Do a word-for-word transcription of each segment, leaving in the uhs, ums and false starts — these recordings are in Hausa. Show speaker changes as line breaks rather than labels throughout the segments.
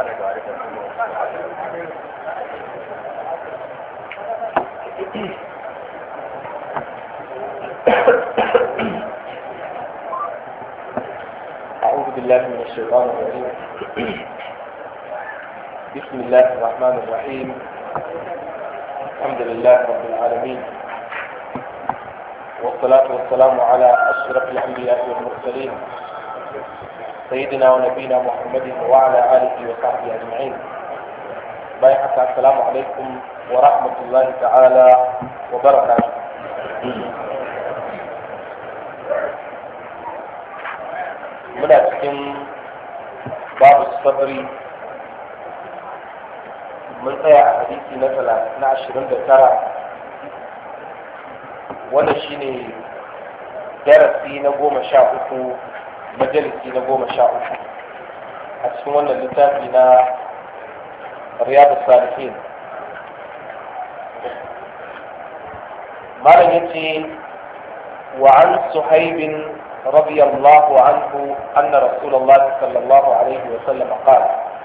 أعوذ بالله من الشيطان الرجيم. بسم الله الرحمن الرحيم. الحمد لله رب العالمين، والصلاة والسلام على أشرف الأنبياء والمرسلين سيدنا ونبينا محمد وعلى آله وصحبه أجمعين. بايعك السلام عليكم ورحمة الله تعالى وبركاته. muna cikin babu sabri, mun tsaya a hadisi na ashirin da tara, wanda shine darasi na goma sha uku, majalisi na goma sha uku a cikin wannan littafi na riyadus salihin. malam yace wa an suhaibin رضي الله عنه أن رسول الله صلى الله عليه وسلم قال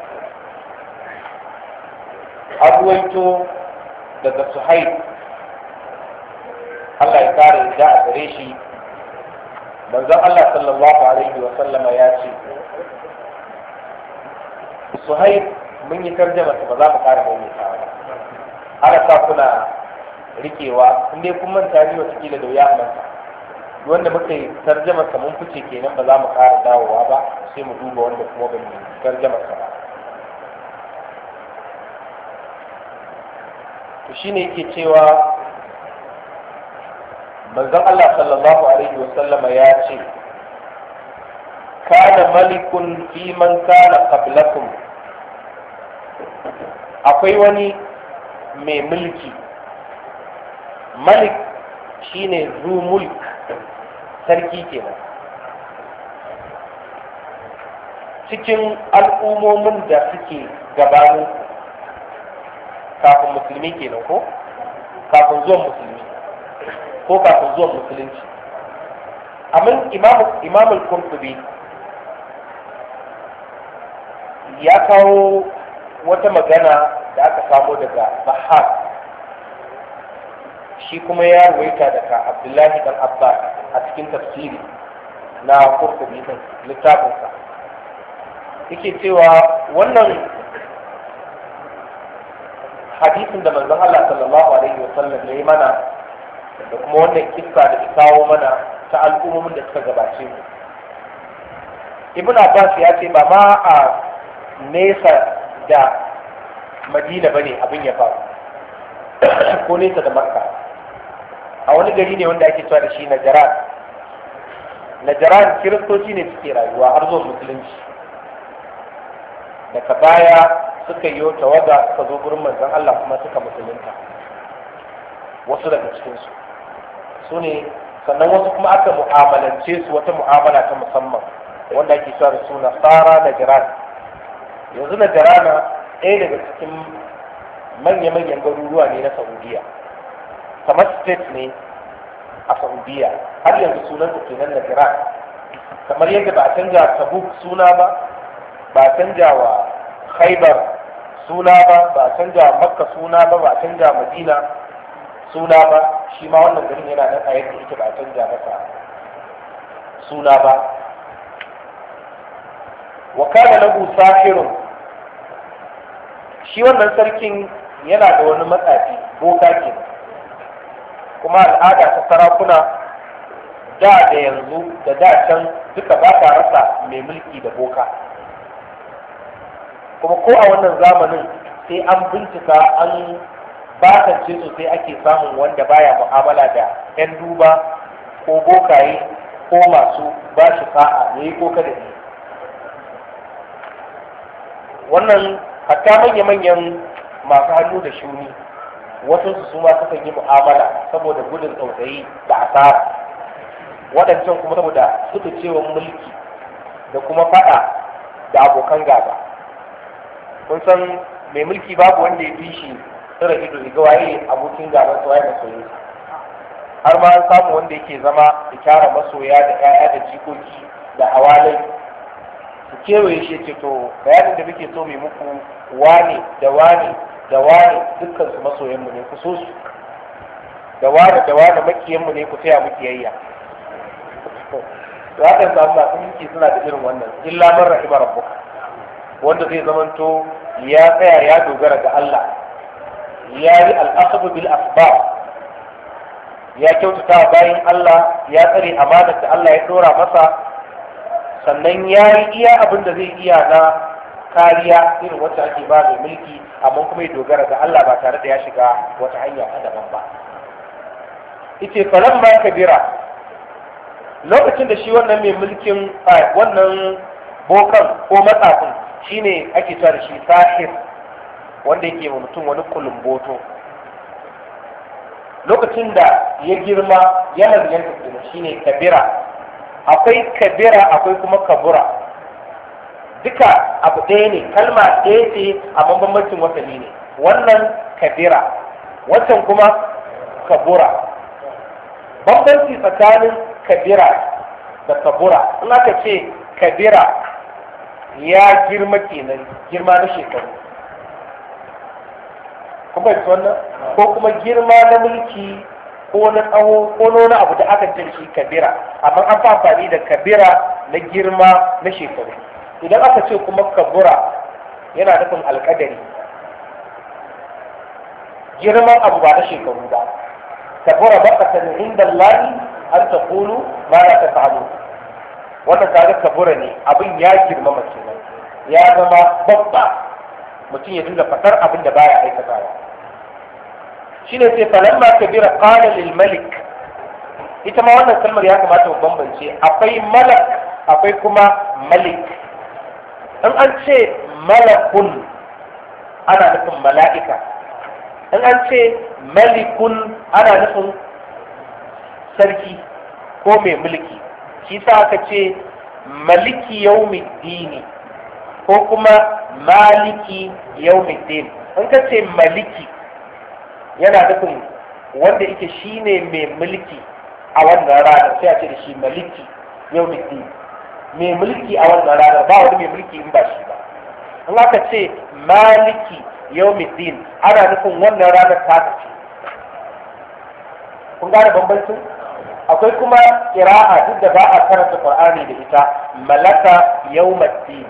أرويت لدى صحيح الله يكار إجاء بريشي من ذا الله صلى الله عليه وسلم ياتي صحيح من يترجمة فضاء مقارب ومتعامل على كافنا ركيوا إنه كم من تاني وتكيل دويا منها wanda muka yi tarjama sa mun fice kenan ba za mu ƙara dawowa ba, sai mu duba wanda kuma ba mu tarjama sa ba. to shine yake cewa manzon Allah sallallahu alaihi wa sallama ya ce kana malikun fi man kana qablakum, akwai wani mai mulki. Malik shine zu mulk, sarki kenan. Cikin al'ummomin da suke gabanin kafin musulmi kenan, ko kafin zuwan musulmi ko kafin zuwan musulunci. Amin imam al-Qurtubi ya kawo wata magana da aka samo daga Bahar, shi kuma ya ruwaita daga Abdullahi dan Abbas a cikin tafsiri na Qurtubi din littafinsa. Yake cewa wannan hadisin da manzon Allah sallallahu alaihi wa sallam ya yi mana da kuma wannan kissa da ya kawo mana ta al'ummomin da suka gabace mu, Ibn Abbas ya ce ba ma a nesa da Madina bane abin ya faru ko nesa da Makka, a wani gari ne wanda ake cewa da shi Najran. Najran kiristoci ne suke rayuwa har zuwa musulunci. Daga baya suka yi tawaga suka zo gurin manzon Allah kuma suka musulunta, wasu daga cikinsu su ne. Sannan wasu kuma aka mu'amalance su wata mu'amala ta musamman wanda ake cewa da su Nasara Najran. Yanzu Najran ɗaya daga cikin manya-manyan garuruwa ne na Saudiya, kamar state ne a Saudiya, har yanzu sunansa kenan Najran. Kamar yadda ba a canja Tabuk suna ba, ba a canja wa Khaibar suna ba, ba a canja wa Makka suna ba, ba a canja Madina suna ba, shi ma wannan garin yana nan a yadda yake, ba a canja masa suna ba. wa kana lahu sahirun, shi wannan sarkin yana da wani matsafi, boka kenan. Kuma al'ada ta sarakuna da da yanzu da da can duka ba ta rasa mai mulki da boka. Kuma ko a wannan zamanin sai an bincika an bakance sosai ake samun wanda baya mu'amala da 'yan duba ko bokaye ko masu ba shi sa'a ya yi ko kada ne. Wannan hatta manya-manyan masu hannu da shuni wasu su ma sukan yi mu'amala saboda gudun tsautsayi da asara, waɗancan kuma saboda suka cewa mulki da kuma faɗa da abokan gaba. Kun san mai mulki babu wanda ya fi shi tsira ido ga waye abokin gaban sa waye masoyi, har ma an samu wanda yake zama da kyara masoya da 'ya'ya da jikoki da hawalai su kewaye shi ce to bayanin da muke so mai muku wane da wane da wane dukkan su masoyanmu ne ku so su da wane da wane makiyanmu ne ku taya mu kiyayya. to haka samu masu mulki suna da irin wannan illa man rahima rabbuka, wanda zai zamanto ya tsaya ya dogara ga Allah, ya yi al'asabu bil asbab, ya kyautata bayan Allah, ya tsare amanar da Allah ya dora masa, sannan ya yi iya abin da zai iya na kariya irin wacce ake ba da mulki, amma kuma ya dogara ga Allah ba tare da ya shiga wata hanya ta daban ba. Ice falan ma kabira, lokacin da shi wannan mai mulkin wannan bokan ko matsafin shine ake cewa da shi sahir, wanda yake wa mutum wani kulumboto, lokacin da ya girma yana ziyarta kenan shine kabira. Akwai kabira akwai kuma kabura, duka abu ɗaya ne, kalma ɗaya ce amma bambancin wasali ne. Wannan kabira, wancan kuma kabura. Bambanci tsakanin kabira da kabura, in aka ce kabira ya girma kenan, girma na shekaru, kuma yi wannan ko kuma girma na mulki ko na tsawo ko na abu da aka ce shi kabira, amma an fi amfani da kabira na girma na shekaru. Idan aka ce kuma kabura yana nufin alƙadari, girman abu ba na shekaru ba. kabura baqatan inda Allah an taqulu ma la taf'alu, wannan kaga kabura ne, abin ya girmama kenan, ya zama babba, mutum ya dinga fatar abin da baya aikatawa. shine sai falamma kabira qala lil malik, ita ma wannan kalmar ya kamata mu bambance, akwai malak akwai kuma malik. in an ce malakun ana nufin mala'ika, in an ce malikun ana nufin sarki ko mai mulki. shi sa aka ce maliki yaumiddini ko kuma maliki yaumiddin. in ka ce maliki yana nufin wanda yake shine mai mulki a wannan ranar, sai a ce da shi maliki yaumiddin, mai mulki a wannan ranar, ba wani mai mulki in ba shi ba. in aka ce maliki yaumiddin ana nufin wannan ranar ta ce. kun gane bambancin? akwai kuma qira'a duk da ba a karanta Qur'ani da ita, malaka yawmiddin,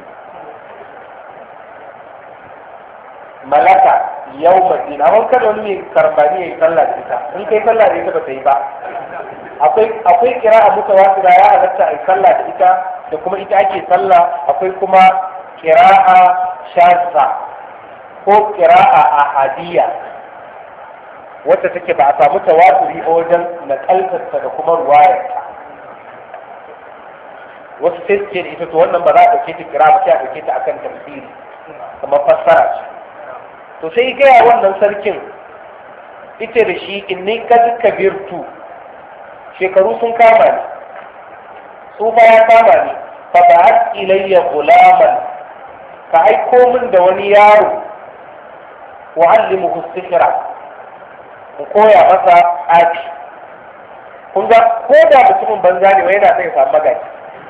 malaka yawmiddin. amma kada wani mai karbani ya yi sallah da ita, in kai sallah da ita ba ta yi ba. akwai akwai qira'a mutawatira ya halatta a yi sallah da ita, da kuma ita ake sallah. akwai kuma qira'a shazza ko qira'a ahadiyya wacce take ba a samu tawaturi a wajen nakaltarta da kuma ruwayarta. wasu sai suke da ita, to wannan ba za a ɗauke ta kira ba, sai a ɗauke ta akan tafsiri kamar fassara ce. to sai gaya wannan sarkin ita da shi, inni kad kabirtu, shekaru sun kama ni, tsufa ya kama ni, fa ba'at ilayya gulaman, ka aiko min da wani yaro, wa'allimuhu sihra, ku koya masa tsafi. kun ga ko da mutumin banza ne wai yana sai ya samu magaji.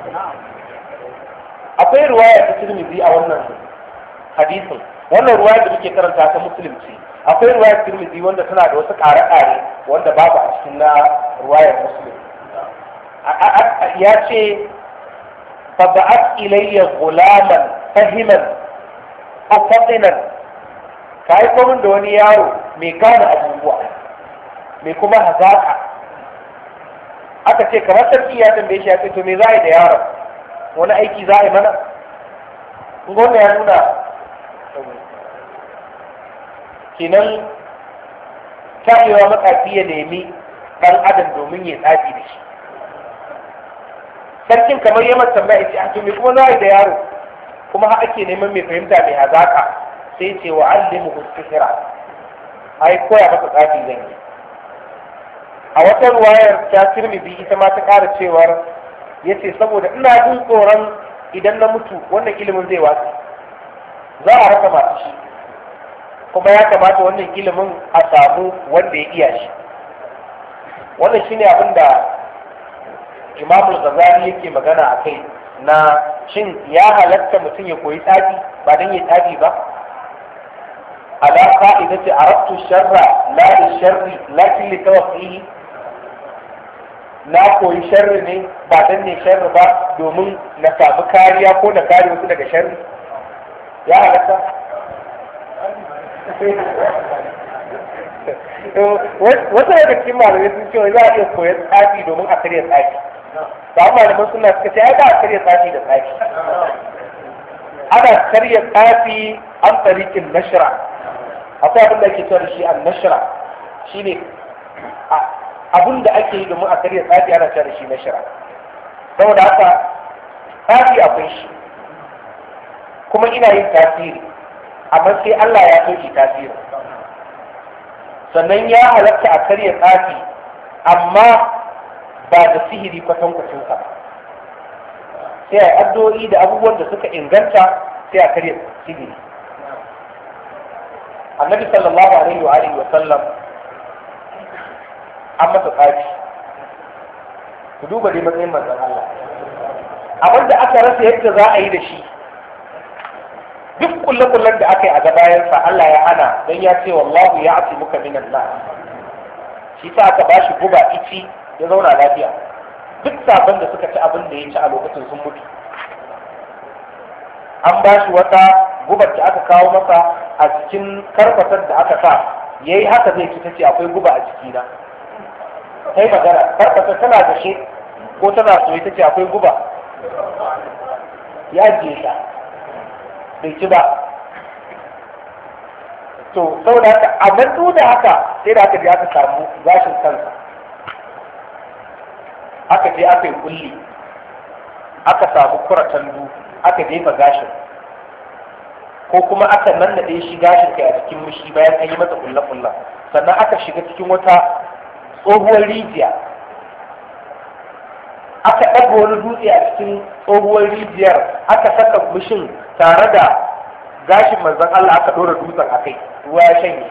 akwai ruwaya ta Tirmidhi a wannan hadisin, wannan ruwaya da muke karanta ta Muslim ce. akwai ruwaya ta Tirmidhi wanda tana da wasu ƙare-ƙare wanda babu a cikin na ruwayar Muslim. ya ce fa ba'at ilayya gulaman fahiman aw fatinan, ka yi komin da wani yaro mai gane abubuwa mai kuma hazaka. aka ce kamar sarki ya tambaye shi, ya ce to me za a yi da yaron, wani aiki za a yi mana? gwamna ya nuna kenan tayewa matsafi ya nemi ɗan adam domin ya tsafi da shi. sarkin kamar ya mata tambaya ce, a to me kuma za a yi da yaro, kuma har ake neman mai fahimta mai hazaka, sai ce wa allimuhu sihra, ai koya masa tsafi zan yi. a wata ruwayar ta Tirmidhi ita ma ta ƙara cewar, yace saboda ina jin tsoron idan na mutu wannan ilimin zai wasu, za a rasa masu shi, kuma ya kamata wannan ilimin a samu wanda ya iya shi. wannan shine abin da Imam al-Ghazali yake magana a kai na shin ya halatta mutum ya koyi tsafi ba don ya tsafi ba ala qa'idati arabtu sharra la li sharri lakin li tawqihi na koyi sharri ne ba don ne sharri ba domin na samu kariya ko na kare wasu daga sharri ya halatta wasu daga cikin malamai sun ce za a iya koyar tsafi domin a karya tsafi ba malaman suna suka ce ai ba a karya tsafi da tsafi ana karya tsafi an tsarikin nashra akwai abin da ake cewa shi an nashra shine abin da ake yi domin a karya tsafi ana cewa shi nashra saboda haka tsafi akwai shi kuma ina yin tasiri amma sai Allah ya so shi tasiri sannan ya halatta a karya tsafi amma ba da sihiri kwatankwacin sa sai a addu'o'i da abubuwan da suka inganta sai a karya sihiri annabi sallallahu alaihi wa alihi wa sallam an masa tsafi ku duba dai matsayin manzon Allah abin da aka rasa yadda za a yi da shi duk kulle-kullen da aka yi a gabayansa Allah ya hana don ya ce wallahu ya ati muka minan nas shi sa aka ba shi guba ici ya zauna lafiya duk sabon da suka ci abin da ya ci a lokacin sun mutu an ba shi wata gubar da aka kawo masa a cikin karfatar da aka sa ya yi haka zai ci ta ce akwai guba a cikina sai magana karfatar tana gashe ko tana soyi ta ce akwai guba ya ajiye ta bai ci ba to saboda haka amma duk da haka sai da aka je aka samu gashin kansa aka je aka yi kulli aka samu kuratandu aka jefa gashin ko kuma aka nannaɗe shi gashin kai a cikin mushi bayan an yi masa kulla-kulla sannan aka shiga cikin wata tsohuwar rijiya aka ɗaga wani dutse a cikin tsohuwar rijiyar aka saka mushin tare da gashin manzon Allah aka ɗora dutsen a kai ruwa ya shanye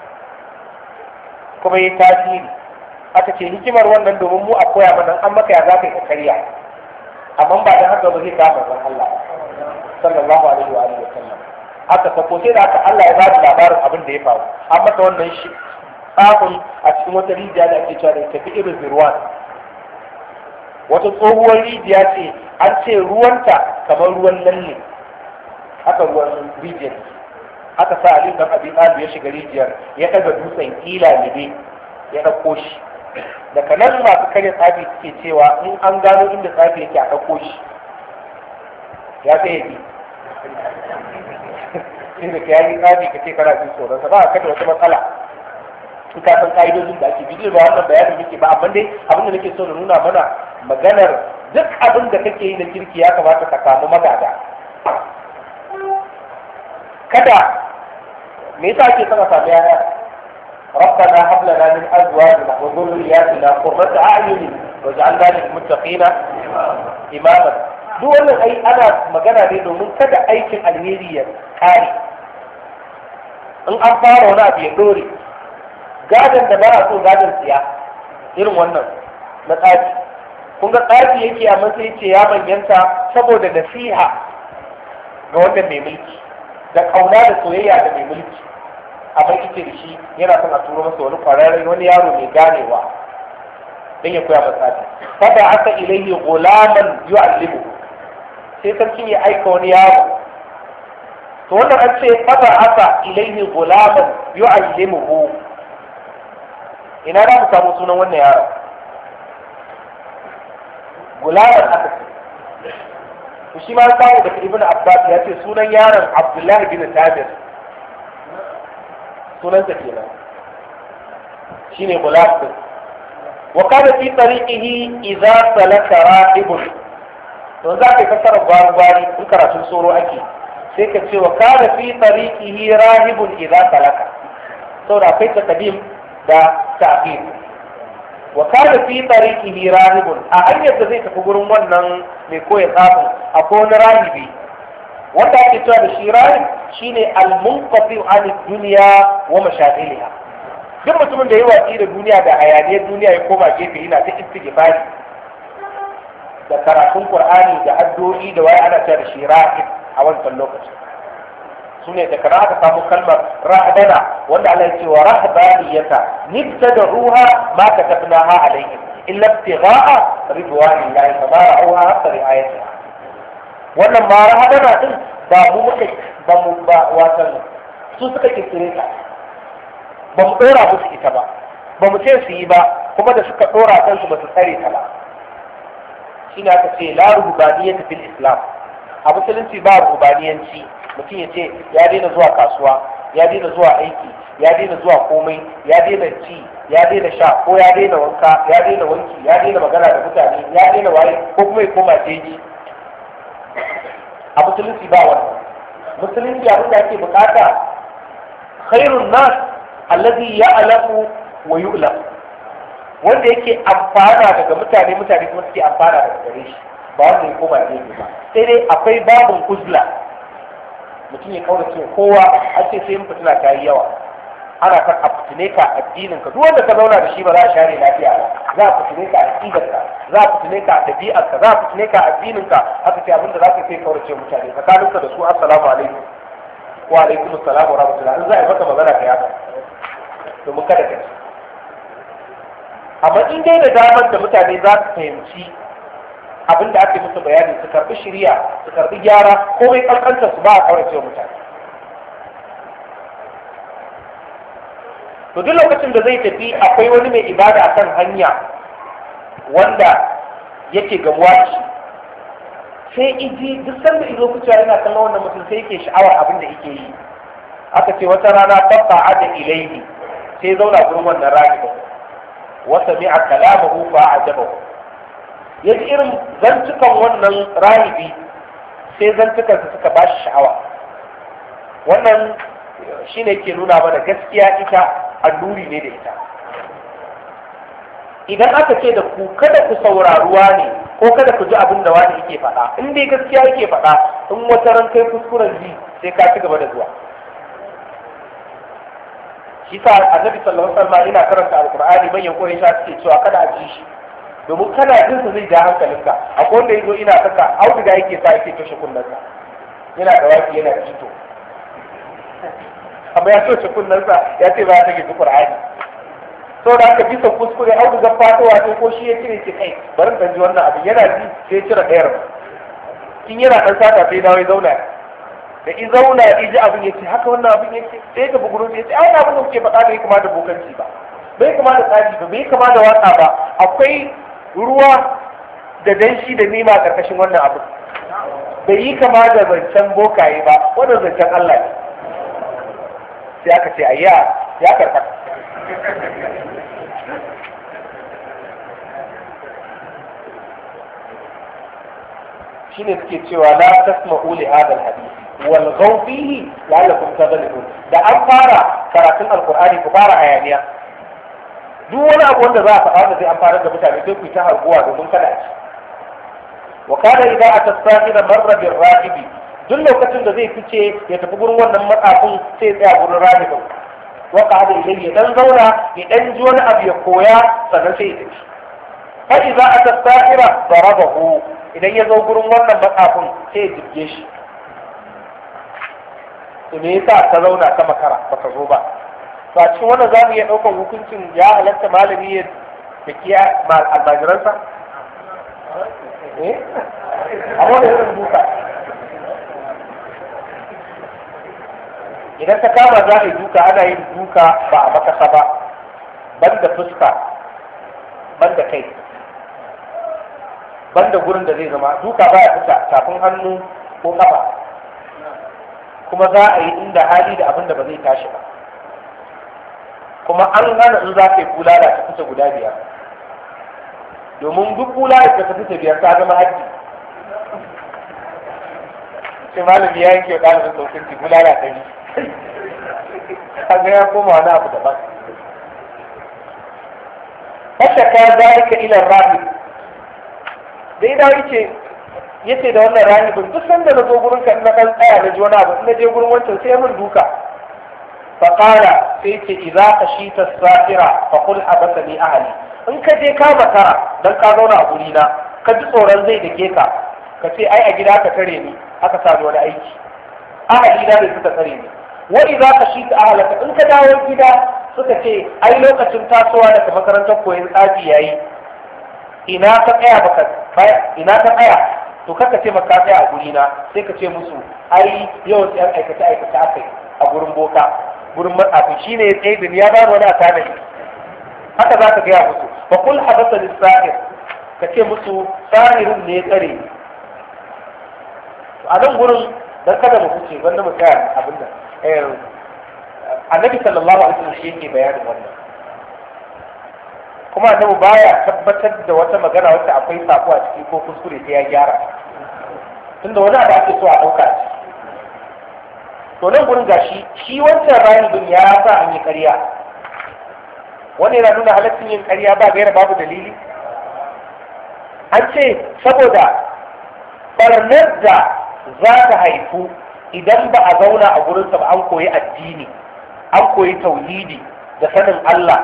kuma yi tasiri aka ce hikimar wannan domin mu a koya mana an maka ya za ka yi ka karya amma ba dan haka ba zai ga manzon Allah sallallahu alaihi wa alihi wa sallam aka sako sai da aka Allah ya ba da labarin abin da ya faru an masa wannan shi tsafin a cikin wata rijiya da ake cewa da tafi irin zirwan wata tsohuwar rijiya ce an ce ruwanta kamar ruwan lalle haka ruwan rijiyar aka sa Ali dan Abi Talib ya shiga rijiyar ya daga dutsen kila ne ya dauko shi daga nan masu karya tsafi suke cewa in an gano inda tsafi yake a dauko shi ya sai yi sai da kayi tsafi ka ce kana jin tsoron sa ba ka da wata matsala in ka san ka'idojin da ake bi ba wannan bayanin muke ba amma dai abin da nake so na nuna mana maganar duk abin da kake yi na kirki ya kamata ka samu magada kada me yasa ake son a samu yaya ربنا هب لنا من ازواجنا وذرياتنا قرة اعين واجعلنا للمتقين اماما duk wannan ai ana magana ne domin kada aikin alheri ya kare in an fara wani abu ya dore gadon da ba a so gadon siya irin wannan na tsafi kun ga tsafi yake a matsayin ce ya manyanta saboda nasiha ga wannan mai mulki da kauna da soyayya da mai mulki amma ita da shi yana son a turo masa wani kwararren wani yaro mai ganewa don ya koya masa tsafi fada aka ilaihi gulaman yu'allimu sai sarki ya aika wani yaro to wannan an ce fada aka ilaihi gulaman yu'allimuhu ina da mu samu sunan wannan yaro gulaman aka ce to shi ma samu daga ibnu abbas ya ce sunan yaron abdullahi bin tabir sunansa kenan shine gulam din wa kana fi tariqihi idza salaka ra'ibun to za ka fassara gwari in karatun soro ake sai ka ce wa kana fi tariqihi rahibun idza salaka saboda akwai taqdim da ta'khir wa kana fi tariqihi rahibun a hanyar da zai tafi gurin wannan mai koya tsafin akwai wani rahibi wanda ake cewa da shi rahib shine al-munqati an dunya wa mashaghiliha duk mutumin da ya watsi da duniya da hayaniyar duniya ya koma gefe yana ta istighfari da karatun qur'ani da addu'o'i da waye ana cewa da shi rahib a wancan lokacin sune da kana aka samu kalmar rahdana wanda Allah ya ce wa rahbaniyata nibtada'uha ma katabnaha alaihim illa ibtigha'a ridwanillahi fama ra'uha haqqa ri'ayatiha wannan ma rahdana din ba mu muka ba mu ba watan su suka kirkire ta ba mu dora musu ita ba ba mu ce su yi ba kuma da suka dora kansu ba su tsare ta ba shine aka ce la ruhbaniyata fil islam a musulunci ba ruhbaniyanci mutum ya ce ya daina zuwa kasuwa ya daina zuwa aiki ya daina zuwa komai ya daina ci ya daina sha ko ya daina wanka ya daina wanki ya daina magana da mutane ya daina waye ko kuma ya koma jeji a musulunci ba wannan musulunci abin da ake bukata khairun nas allazi ya'lamu wa yu'lam wanda yake amfana daga mutane mutane kuma suke amfana daga gare shi ba wanda ya koma jeji ba sai dai akwai babun uzla mutum ya kaura ce kowa a ce sai fitina ta yi yawa ana kan a fitine ka addinin ka duk wanda ka zauna da shi ba za a share lafiya ba za a fitine ka aqidar ka za a fitine ka dabi'ar ka za a fitine ka addinin ka haka ce abinda za ka sai kaura ce mutane tsakanin ka da su assalamu alaikum wa alaikum assalam wa rahmatullah in za a yi maka magana ka yaka domin kada ka ci amma in dai da damar da mutane za su fahimci abin da ake musu bayani su karbi shiriya su karbi gyara komai kankantar su ba a kaurace wa mutane to duk lokacin da zai tafi akwai wani mai ibada a kan hanya wanda yake gamuwa da shi sai iji duk sanda izo kucewa yana kallon wannan mutum sai yake sha'awar abin da yake yi aka ce wata rana fafa ada ilaihi sai zauna gurin wannan rahibin wasa mi'a kalamahu fa ajabahu ya ji irin zantukan wannan rahibi sai zantukansa suka ba shi sha'awa wannan shi ne ke nuna mana gaskiya ita alluri ne da ita idan aka ce da ku kada ku sauraruwa ne ko kada ku ji abin da wani yake faɗa in dai gaskiya yake faɗa in wata ran kai kuskuren ji sai ka ci gaba da zuwa shi sa annabi sallallahu alaihi wasallam yana karanta alqur'ani manyan koyi sha suke cewa kada a ji shi domin kana jin sa zai ja hankalinka akwai wanda yazo ina saka auduga yake sa yake toshe kunnensa yana da waki yana jito amma ya toshe kunnensa ya ce ba ya take Qur'ani so da aka bisa kuskure auduga fatowa sai ko shi ya cire ki kai bari dan ji wannan abin yana ji sai cire ɗayar in yana dan saka sai dawo ya zauna da in zauna ya ji abin yace haka wannan abin yake sai ka buguru sai ai abin da kuke faɗa bai kama da bokanci ba bai kama da tsafi ba bai kama da waka ba akwai ruwa da danshi da nima a ƙarƙashin wannan abu bai yi kama da zancen bokaye ba wannan zancen Allah ne sai aka ce ayya ya karɓa shi ne suke cewa la tasma'u li hadha al-hadith wal ghaw fihi la'allakum taghlibun da an fara karatun alqur'ani ku fara hayaniya duk wani abu wanda za a faɗa wanda zai amfana da mutane sai ku yi ta harguwa domin kada a ci wa kana idan a tasahira marra bin rahibi duk lokacin da zai fice ya tafi gurin wannan matsafin sai ya tsaya gurin rahibin wa qada ilayhi ya dan zauna ya dan ji wani abu ya koya sannan sai ya tafi fa idza atasahira darabahu idan ya zo gurin wannan matsafin sai ya jibge shi to me yasa ka zauna ka makara baka zo ba to a cikin wannan za mu iya ɗaukar hukuncin ya halatta malami ya tafiya almajiransa? eh? a wani irin duka idan ta kama za a yi duka ana yin duka ba a makasa ba ban da fuska ban da kai ban da gurin da zai zama duka ba ya fita tafin hannu ko kafa kuma za a yi inda hali da abin da ba zai tashi ba kuma an hana in za ka yi bulala ta fita guda biyar domin duk bulala ta fita biyar ta zama haji sai malami ya yanke wa ɗalibin saukin ci bulala ta yi kaga ya koma wani abu daban fashaka zalika ila rahib dai da yace yace da wannan rahibin duk sanda na zo gurin ka na kan tsaya na ji wani abu na je gurin wancan sai mun duka fa qala sai ce idza khashita as-safira fa qul habasani ahli in ka je ka makara dan ka zauna a guri na ka ji tsoron zai dake ka ka ce ai a gida ka tare ni aka sa wani aiki ahali na ne suka tsare ni wa idza khashita ahlaka in ka dawo gida suka ce ai lokacin tasowa daga makarantar koyon tsafi yayi ina ka tsaya baka ina ka tsaya to kaka ce maka tsaya a guri na sai ka ce musu ai yau sai an aikata aikata akai a gurin boka gurin matsafi shine ya tsaye da ya ba wani asana haka za ka gaya musu fa kul habasa lis-sahir ka ce musu sahirun ne ya tsare a nan gurin dan kada mu fice wanda mu tsaya abin nan eh annabi sallallahu alaihi wasallam shi yake bayanin wannan kuma annabi baya tabbatar da wata magana wacce akwai sako a ciki ko kuskure sai ya gyara tunda wani abu ake so a dauka shi to nan gurin gashi shi wancan rahibin ya sa an yi ƙarya wani yana nuna halaccin yin ƙarya ba gaira babu dalili an ce saboda barnar da za ta haifu idan ba a zauna a gurinsa ba an koyi addini an koyi tauhidi da sanin Allah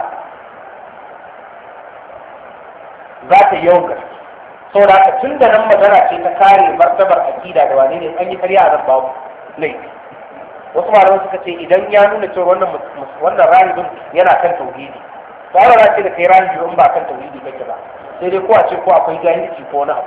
za ta yi yawan gaske saboda haka tun da nan magana ce ta kare martabar akida da wane ne an yi karya a nan babu laifi wasu malaman suka ce idan ya nuna cewa wannan wannan rahibin yana kan tauhidi ba za ce da kai rahibi in ba kan tauhidi kake ba sai dai ko a ce ko akwai jahilci ko wani abu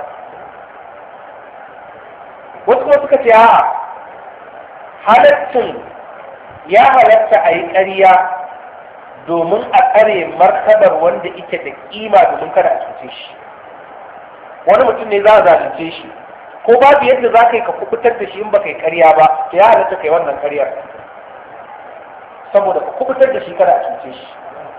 wasu kuma suka ce a'a halaccin ya halatta a yi ƙarya domin a tsare martabar wanda ike da kima domin kada a cuce shi wani mutum ne za a zalunce shi ko babu yadda za ka yi ka kubutar da shi in ba ka yi ƙarya ba to ya halatta kai wannan ƙaryar saboda ka kubutar da shi kada a cuce shi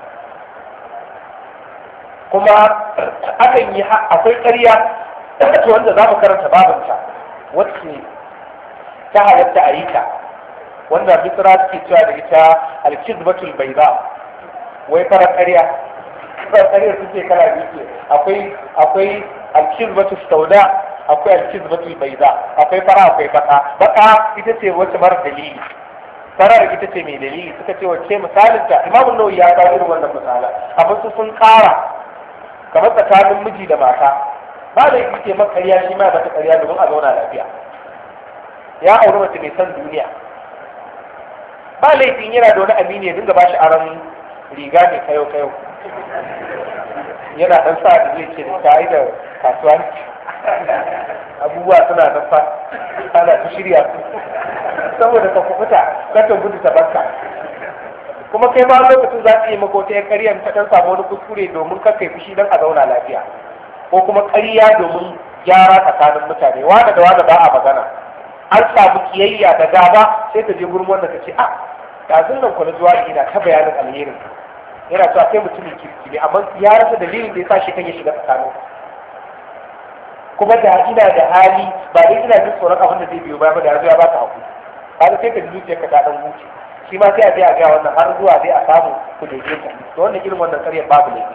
kuma akan yi akwai ƙarya wanda za mu karanta babinta wacce ta halatta a yi ta wanda bisra suke cewa da ita alkizbatul bayda wai fara ƙarya fara ƙarya suke kala biyu akwai akwai alkizbatul sauda akwai alkizbatul bayda akwai fara akwai baka baka ita ce wacce mara dalili farar ita ce mai dalili suka ce wacce misalin ta imamu nawawi ya kawo irin wannan misala amma su sun ƙara kamar tsakanin miji da mata ba da yake ce maka ƙarya shi ma ba ta ƙarya domin a zauna lafiya ya auri mace mai son duniya ba laifin yana da wani amini ya dinga bashi aron riga mai kayo kayo yana dan sa da zai ce da ta yi da kasuwanci abubuwa suna da fa ana ta shirya su saboda ka kubuta ka ta gudu ta barka kuma kai ma lokacin za ka yi maka wata ƙaryar ta dan samu wani kuskure domin ka kai fushi dan a zauna lafiya ko kuma ƙarya domin gyara tsakanin mutane wanda da wanda ba a magana an samu kiyayya da gaba sai ka je gurin wanda ka ce a yanzu nan kwana zuwa ina ta bayanin alherin yana cewa kai mutumin kirki ne amma ya rasa dalilin da ya sa shi kan ya shiga tsakanin kuma da ina da hali ba dai ina jin tsoron abin da zai biyo ba da yanzu ya baka hakuri har sai ka ji zuciyarka ta dan huce shi ma sai a je a ga wannan har zuwa zai a samu ku daidaita to wannan irin wannan karyar babu ne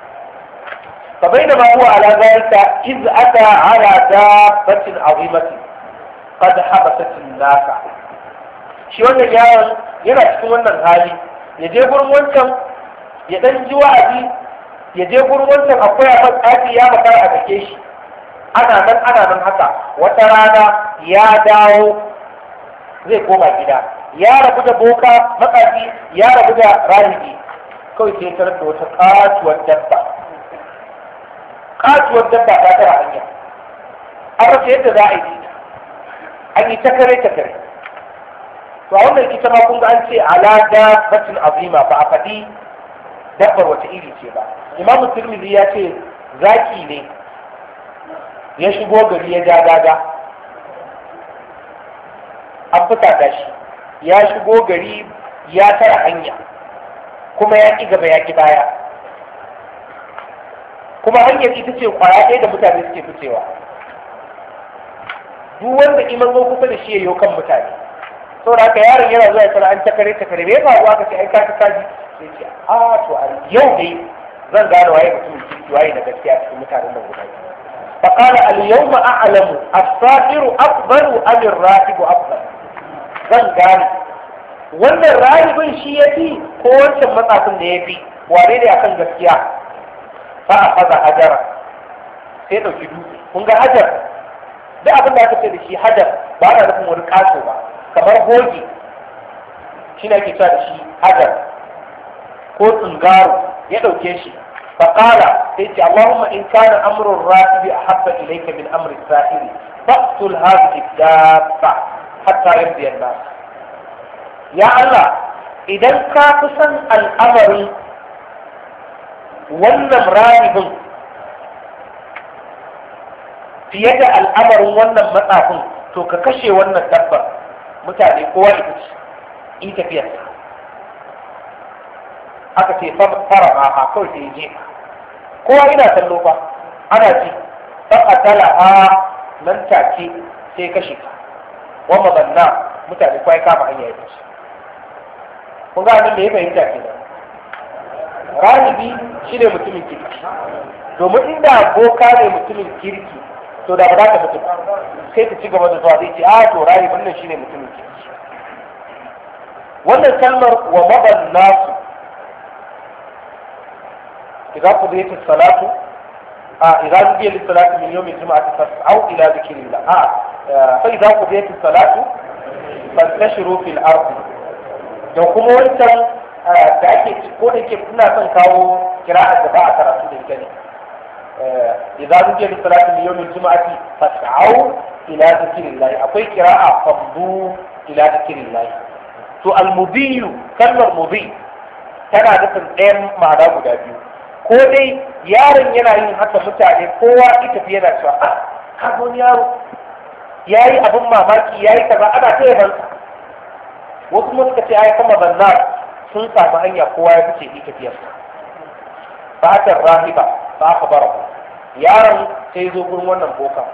فبينما هو على ذلك إذ أتى على دابة عظيمة قد حبست الناس shi wannan yaron yana cikin wannan hali ya je gurin wancan ya dan ji wa'azi ya je gurin wancan akwai a matsafi ya makara a dake shi ana nan ana nan haka wata rana ya dawo zai koma gida ya rabu da boka matsafi ya rabu da rahibi kawai sai tarar da wata katuwar dabba katuwar dabba ta tara hanya an rasa yadda za a yi an yi takare takare to a wannan ita ma kun ga an ce ala dabbatin azima ba a faɗi dabbar wata iri ce ba imam tirmidhi ya ce zaki ne ya shigo gari ya ja daga an fita da shi ya shigo gari ya tara hanya kuma ya ƙi gaba ya ƙi baya kuma hanyar ita ce kwaya ɗaya da mutane suke ficewa duk wanda iman zo kusa da shi ya yi kan mutane saboda haka yaron yana zuwa ya tsara an takare takare me ya faru aka ce ai ka kaji sai ce a to a yau dai zan gane waye mutum kirki waye na gaskiya cikin mutanen nan guda biyu fa qala al yawma a'lamu as-sahiru afdalu am ar-rahibu afdal zan gane wannan rahibin shi yafi ko wancan matsafin da yafi wane ne akan gaskiya fa akhadha hajara sai ɗauki dutse kun ga hajar duk abin da aka ce da shi hajar ba ana nufin wani kaso ba kamar hoge shi ne ake cewa da shi hajar ko tsingaro ya ɗauke shi faƙala sai ce Allahumma in kana amrun rakibi ahabba ilayka min amri sa'iri faqtul hadhihi dabba hatta yardi an-nas ya Allah idan ka fi san al'amarin wannan rahibin fiye da al'amarin wannan matsafin to ka kashe wannan dabbar mutane kowa ita ce yi tafiyarsa aka ce fara ma ha kawai sai je kowa ina kallo fa ana ji fa qatala ha nan take sai kashe ka wa mabanna mutane kowa ya kama hanya ya kashe kun ga nan me ya fahimta kenan rahibi shine mutumin kirki domin inda boka ne mutumin kirki to da ba za ka mutu sai ta ci gaba da zuwa zai ce a to rahibin nan shine mutumin kirki wannan kalmar wa maban nasu إذا قضيت الصلاة آه إذا نودي للصلاة من يوم الجمعة فاسعوا إلى ذكر الله آه فإذا قضيت الصلاة فانتشروا في الأرض لو كم وانت da ake ko da ke ina son kawo kira'ar da ba a karatu da ita ne idan nudiya li salati min yawmil juma'ati fas'au ila dhikrillah akwai kira'a famdu ila dhikrillah to al-mubiy kalmar mubiy tana da ɗayan ma'ana guda biyu ko dai yaron yana yin haka mutane kowa ita fiye da cewa ah ka wani yaro yayi abin mamaki yayi kaza ana ta yaban wasu mun suka ce ai kuma banna sun samu hanya kowa ya fice ita fiye ba ta rahiba ba ka bara yaron sai zo gurin wannan boka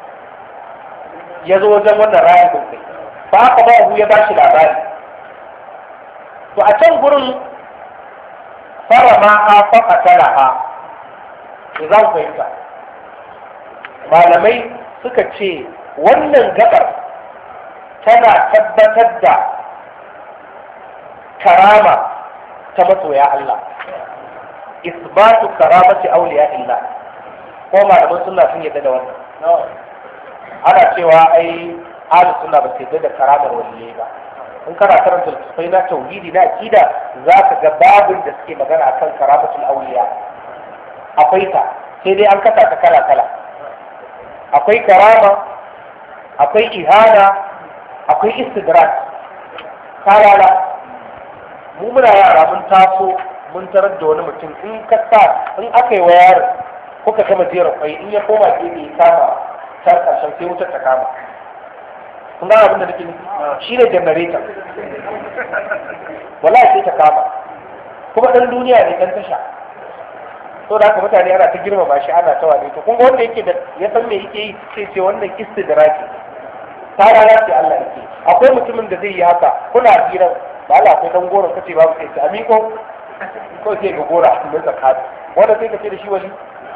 ya zo wajen wannan rahibin kai ba ka ba ya ba shi labari to a can gurin fara ma a faɗa talaha da za ku fahimta malamai suka ce wannan gabar tana tabbatar da karama ta masoya Allah isbatu karamati awliya illa ko malaman sunna sun yadda da wannan ana cewa ai ahlus sunna ba su yadda da karamar waliyyi ba in kana karanta littattafai na tauhidi na akida za ka ga babin da suke magana akan karamatul auliya akwai ta sai dai an kasa ta kala kala akwai karama akwai ihana akwai istidrak kalala mu muna yara mun taso mun tarar da wani mutum in ka sa in aka yi wa yaron kuka gama jera kwai in ya koma gefe ya kama tar karshen sai wutar ta kama kun gane abin da nake nufi shi ne generator wallahi sai ta kama kuma dan duniya ne dan tasha so da haka mutane ana ta girmama shi ana ta wane to kun ga wanda yake da ya san me yake yi sai ce wannan istidraki ta rana ce Allah yake akwai mutumin da zai yi haka kuna hira ba Allah akwai dan goro kace babu sai ta amiko ko sai ga gora mai zakati wanda sai kace da shi wani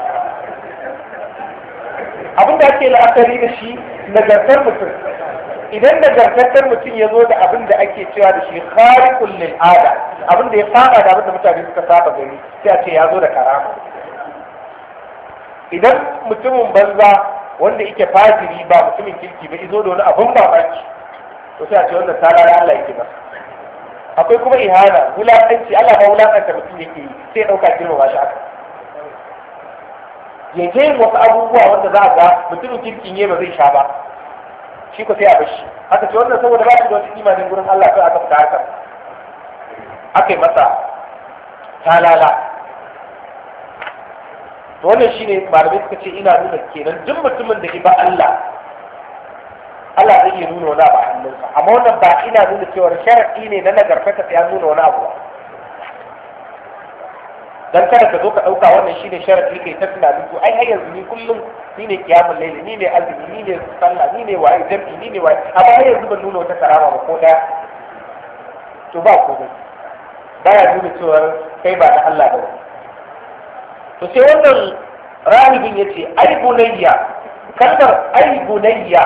abin da ake la'akari da shi nagartar mutum idan nagartattar mutum ya zo da abin da ake cewa da shi khariqul lil ada abin da ya saba da abin da mutane suka saba gani sai a ce ya zo da karama idan mutumin banza wanda yake fajiri ba mutumin kirki ba izo da wani abin babaki to sai a ce wannan talala Allah yake masa akwai kuma ihana wulaƙanci Allah ba wulaƙanta mutum yake yi sai ya ɗauka girmama shi haka ya je wasu abubuwa wanda za a ga mutumin kirkin ne ba zai sha ba shi ko sai a bashi haka ce wannan saboda ba shi da wata imanin gurin Allah sai aka fita haka aka yi masa talala to wannan shine malamai suka ce ina nuna kenan duk mutumin da ke ba Allah Allah zai iya nuna wani abu a hannunsa amma wannan ba ina nuna cewa sharaɗi ne na nagartaka sai an nuna wani abu ba dan kada ka zo ka ɗauka wannan shine sharaɗi kai ta tunanin to ai har yanzu ni kullum ni ne kiyamul laili ni ne azumi ni ne sallah ni ne waye jami'i ni ne waye amma har yanzu ban nuna wata karama ba ko daya to ba komai baya nuna cewa kai ba da Allah ba to sai wannan rahibin yace ai bunayya kalmar ai bunayya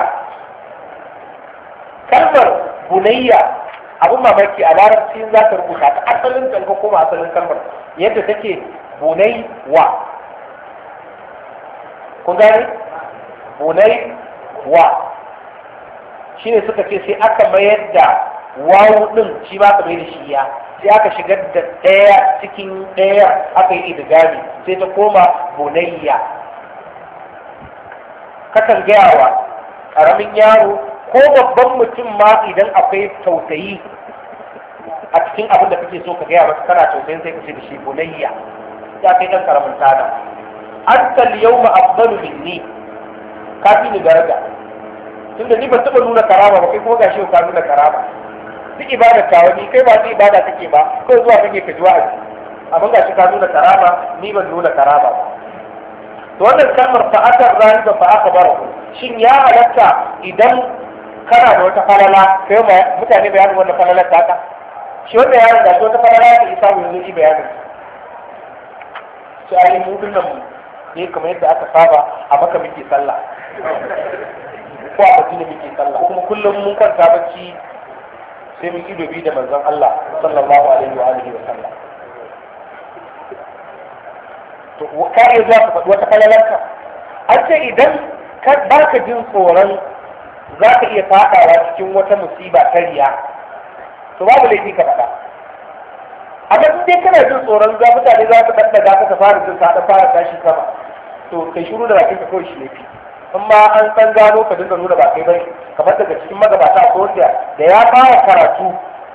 kalmar bunayya abin mamaki a larabci za ta rubuta ta asalin kalma kuma asalin kalmar yadda take bunai wa kun gane bunai wa shine suka ce sai aka mayar da wawu din shi ba ka mai da shi ya sai aka shigar da ɗaya cikin ɗaya aka yi idgami sai ta koma bunayya. Kakan gaya wa ƙaramin yaro ko babban mutum ma idan akwai tausayi a cikin abin da kake so ka gaya masa kana tausayin sai ka ce da shi bunayya ya kai ɗan ƙaramin tada. Anta al-yawma afdalu minni, ka fi ni daraja tunda ni ban taɓa nuna karama ba kai kuma gashi ka nuna karama. Duk ibada ta wani kai ba zai ibada kake ba kai zuwa kake ka ji wa'azi amma gashi ka nuna karama ni ban nuna karama ba. To wannan kalmar fa'atar rahiba fa aka bara shin ya halatta idan kana da wata falala kai ma mutane bayanin wannan falalar ta ka shi wanda ya riga wata falala ta isa mu yi bayanin sai ayi mu dinnan ne kamar yadda aka saba a maka muke sallah ko a Madina muke sallah kuma kullum mun kwanta bacci sai mun ido bi da manzon Allah sallallahu alaihi wa alihi wa sallam. To ka iya zuwa ka faɗi wata falalarka an ce idan ka baka jin tsoron za ka iya faɗawa cikin wata musiba ta riya to babu laifi ka faɗa. Amma in dai kana jin tsoron za mutane za ka ɗan daga ka fara jin ka fara tashi sama to kai shiru da bakin ka kawai shi laifi. In ma an san gano ka dinga nuna ba kai bane kamar daga cikin magabata ko wanda da ya fara karatu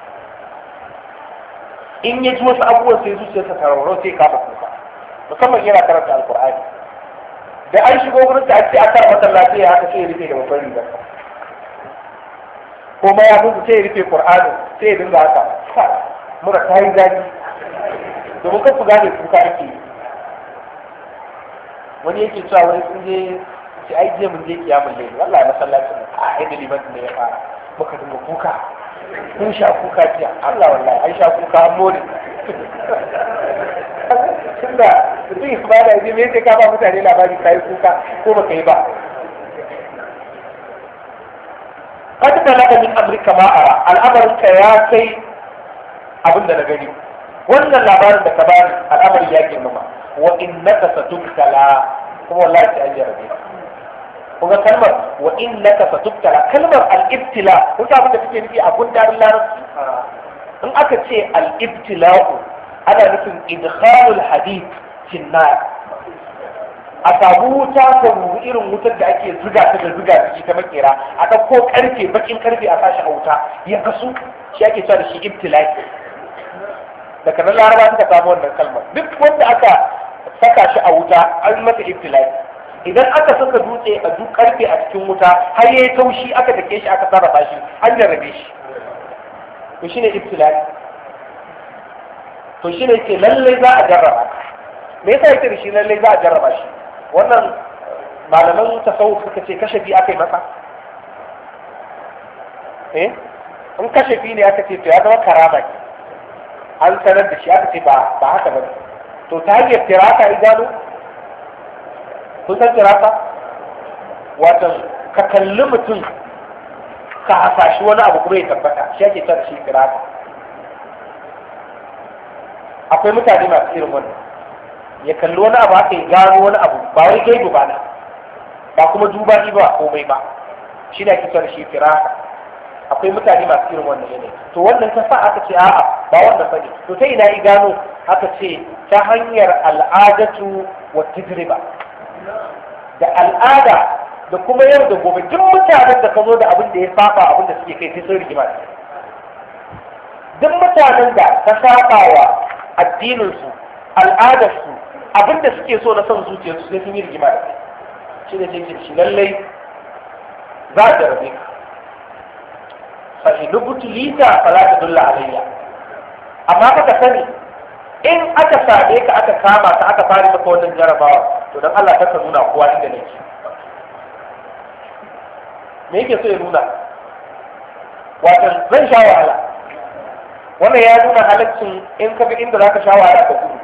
in ya ji wasu abubuwan sai zuciyarsa tararo sai ka ba kuka musamman yana karanta alkur'ani da an shigo wurin da ake aka masallaci ya haka sai ya rufe da babban rigar ko ma ya mutu sai ya rufe qur'ani sai ya dinga haka mura ta yi zafi domin kan ku gane kuka ake yi. Wani yake cewa wani sun je ce ai je mun je kiyamun laili wallahi masallacin a ai da liman ne ya fara muka dinga kuka kun sha kuka jiya Allah wallahi ai sha kuka an more tunda mutum ya bada yaje me yake ka ba mutane labari kai kuka ko baka yi ba. Kada da laka min amrika ma ara al'amarin ka ya kai abin da na gani wannan labarin da ka bani al'amari ya girmama wa innaka satubtala kuma wallahi sai an jarabe kuma kalmar wa innaka satubtala kalmar al-ibtila kun abin da take nufi a gundarin larabci in aka ce al-ibtila'u ana nufin idkhalul hadith fi nar a samu wuta ta rubu irin wutar da ake zuga ta da zuga ta ta makera a ɗauko karfe bakin karfe a sashi a wuta ya gasu shi ake cewa da shi ibtila'i da kanan laraba suka samu wannan kalmar duk wanda aka saka shi a wuta an masa ibtila'i idan aka saka dutse a duk karfe a cikin wuta har yayi taushi aka dake shi aka sarrafa shi an jarrabe shi to shine ibtila'i to shine ke lalle za a jarraba me yasa yake da shi lalle za a jarraba shi wannan malaman tasawuf suka ce kashafi aka yi masa eh in kashafi ne aka ce to ya zama karama ne an sanar da shi aka ce ba ba haka ba to ta hanyar tiraka ya gano kun san tiraka wato ka kalli mutum ka hasashi wani abu kuma ya tabbata shi ake cewa shi tiraka akwai mutane masu irin wannan ya kalli wani abu haka ya gano wani abu ba wai gaibu ba na ba kuma duba ni ba komai ba shi ne ake cewa shi tiraka akwai mutane masu irin wannan yanayi to wannan ta sa aka ce a'a ba wannan bane to ta ina yi gano aka ce ta hanyar al'adatu wa tajriba da al'ada da kuma yau da gobe duk mutanen da ka zo da abin da ya saba abin da suke kai sai sun rigima duk mutanen da ka saba wa addininsu al'adarsu abin da suke so na son zuciyarsu sai sun yi rigima da kai shi ne sai shi lallai za a jarabe ka fa'inu butulita fala ta dulla alayya amma ka sani in aka same ka aka kama ka aka fara maka wannan jarabawa to dan Allah ka nuna kowa inda nake me yake so ya nuna wato zan sha wahala wannan ya nuna halaccin in ka ga inda zaka sha wahala ka gudu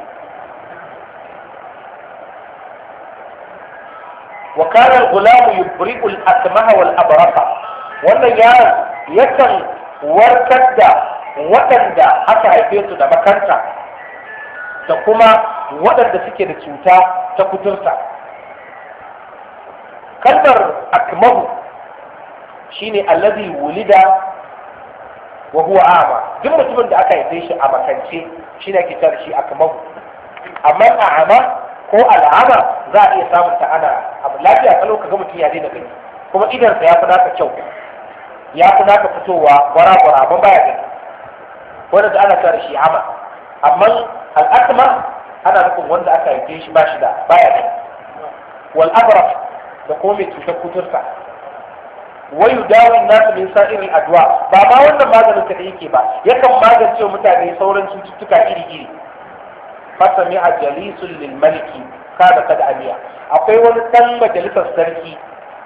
wa kana al-ghulam yubri'u al-akmaha wal abrasa wannan yaron yakan warkar da waɗanda aka haife su da makanta da kuma waɗanda suke da cuta ta kuturta kalmar akmahu shine allazi wulida wa huwa a'ma, duk mutumin da aka haife shi a makance shine ake cewa shi akmahu. amma a'ama ko al'ama za a iya samun ta ana abu lafiya kalau kaga mutum ya daina gani kuma idan sa ya fi naka kyau, ya fi naka fitowa gwara gwara amma baya gani, wanda da ana cewa shi ama. amma al'akma ana nufin wanda aka haife shi ba shi da baya gani. wal abraf da kuma mai cutar kuturta. wayu dawin nasu min sa'irin adwa, ba ma wannan maganin ka da yake ba, yakan magance mutane sauran cututtuka iri iri. fasami a jalisul lil maliki kada kada amiya, akwai wani dan majalisar sarki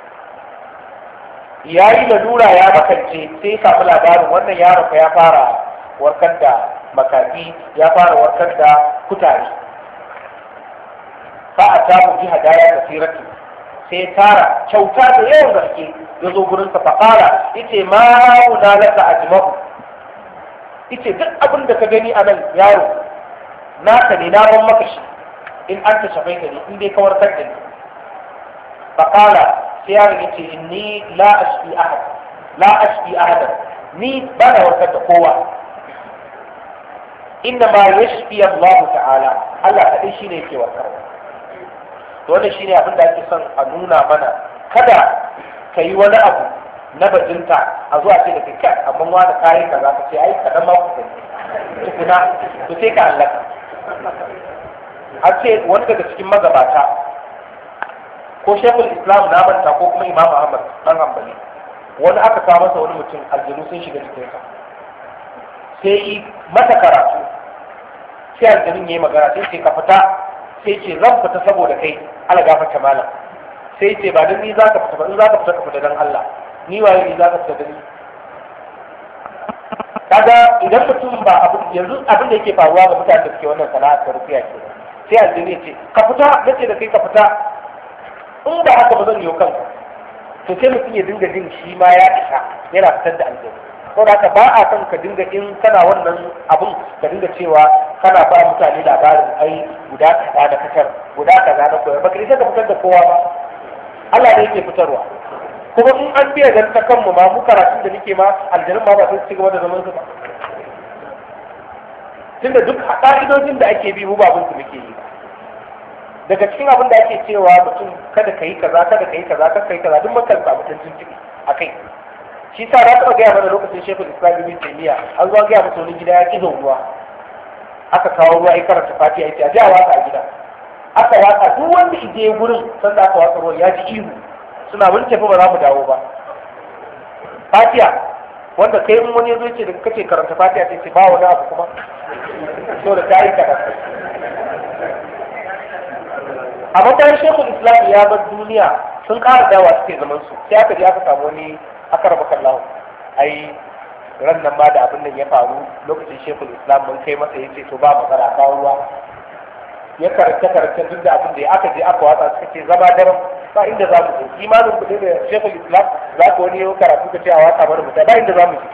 yayi lalura ya makance, sai ya samu labarin wannan yaron ya fara warkar da makafi, ya fara warkar da kutare. fa a tabu bi hadaya kasirati, sai tara kyauta da yawan gaske ya zo gurin sa faqala yace ma una laka ajma'u, yace duk abin da ka gani a nan yaro naka ne, na ban maka shi in an ta shafai ka ne, in dai ka warkar da ni. faqala sai yaron yace inni la ashfi ahad la ashfi ahadan, ni ba na warkar da kowa. inna ma yashfi Allah ta'ala, Allah kadai shine yake warkarwa. to wannan shine abin da ake son a nuna mana, kada ka yi wani abu na bajinta a zuwa ce da kai kai amma wani kayan ka za ka ce ai kadan ma ku sani tukuna, to sai ka halaka. har ce wani daga cikin magabata ko shekul islam na manta ko kuma imam ahmad dan hanbali, wani aka kawo masa wani mutum aljanu sun shiga cikinsa, sai yi mata karatu, sai aljanun ya yi magana, sai ce ka fita, sai ce zan fita saboda kai ala gafarta malam, sai ce ba don ni za ka fita ba, in za ka fita ka fita don Allah, ni waye ni za ka fita don ni. kaga idan mutum ba abu yanzu abin da yake faruwa ga mutane da suke wannan sana'a ta rufiya ke, sai aljini ya ce ka fita, nace da kai ka fita, in ba haka ba zan yi kanka. to sai mutum ya dinga jin shi ma ya isa yana fitar da aljini. saboda haka ba a son ka dinga in kana wannan abun ka dinga cewa kana ba mutane labarin ai guda kaza da fitar guda kaza da koyar, baka isa ka fitar da kowa ba, Allah ne yake fitarwa. kuma in an biya dan ta kanmu ma mu karatun da nake ma aljanun ma ba sun ci gaba da zaman su ba, tunda duk ka'idojin da ake bi mu babun su muke yi. daga cikin abin da ake cewa mutum kada ka yi kaza kada ka yi kaza kada ka yi kaza duk makan samu tuntun ciki a kai. shi sa na taɓa gaya mana lokacin shekul islam ibn taymiya an zo gaya masa wani gida ya ƙi ruwa, aka kawo ruwa ya karanta fatiha ya ce a ji a watsa a gida, aka watsa duk wanda ije gurin sanda aka watsa ruwan ya ji ihu, suna mun tafi ba za mu dawo ba. fatiha wanda kai in wani zo ce da kace karanta fatiha sai ce ba wani abu kuma so da ta yi karatu. a matsayin shekul islam ya bar duniya sun ƙara dawa suke zaman su, sai aka je aka samu wani aka raba kallahu ai ran nan ma da abin nan ya faru lokacin shekul islam mun kai masa ya ce to ba matsala kawo ruwa, ya karanta karanta duk da abin da ya aka je aka watsa suka ce zama daren ba inda za mu je, imanin ku da shekul islam za ka wani yau karatu ka ce a watsa mana mutane ba inda za mu je.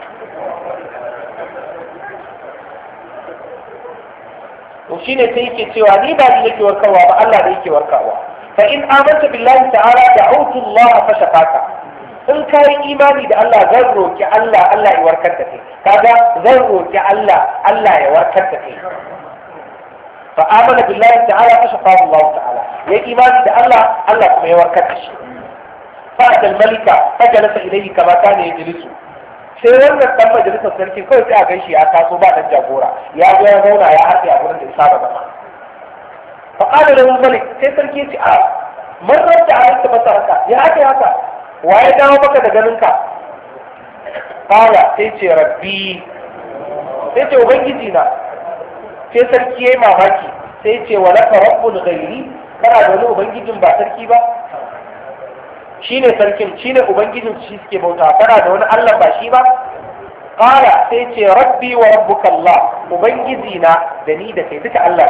to shine sai yake cewa ni ba ni nake warkarwa ba, Allah ne yake warkarwa. fa in amanta billahi ta'ala da'awtu Allah fa shafaka, in ka yi imani da Allah zan roki Allah Allah ya warkar da kai, kaga zan roki Allah Allah ya warkar da kai. fa amana billahi ta'ala fa shafa Allah ta'ala, ya imani da Allah Allah kuma ya warkar da shi. fa al malika fa jalasa ilayhi kama kana yajlisu, sai wannan dan majalisar sarki kawai sai a ganshi ya taso ba dan jagora, ya zo ya zauna ya harfe a gurin da ya saba zama. fa qala lahu malik, sai sarki ya ce a man radda alayka basaraka, ya haka haka waye dawo maka da ganinka? Kala sai ce rabbi, sai ce ubangiji na. sai sarki yayi mamaki sai ce wala ka rabbul ghairi, kana da wani ubangijin ba sarki ba? shine sarkin, shine ubangijin shi suke bauta, kana da wani Allah ba shi ba? Kala sai ce rabbi wa rabbuka Allah, ubangiji na da ni da kai duka Allah.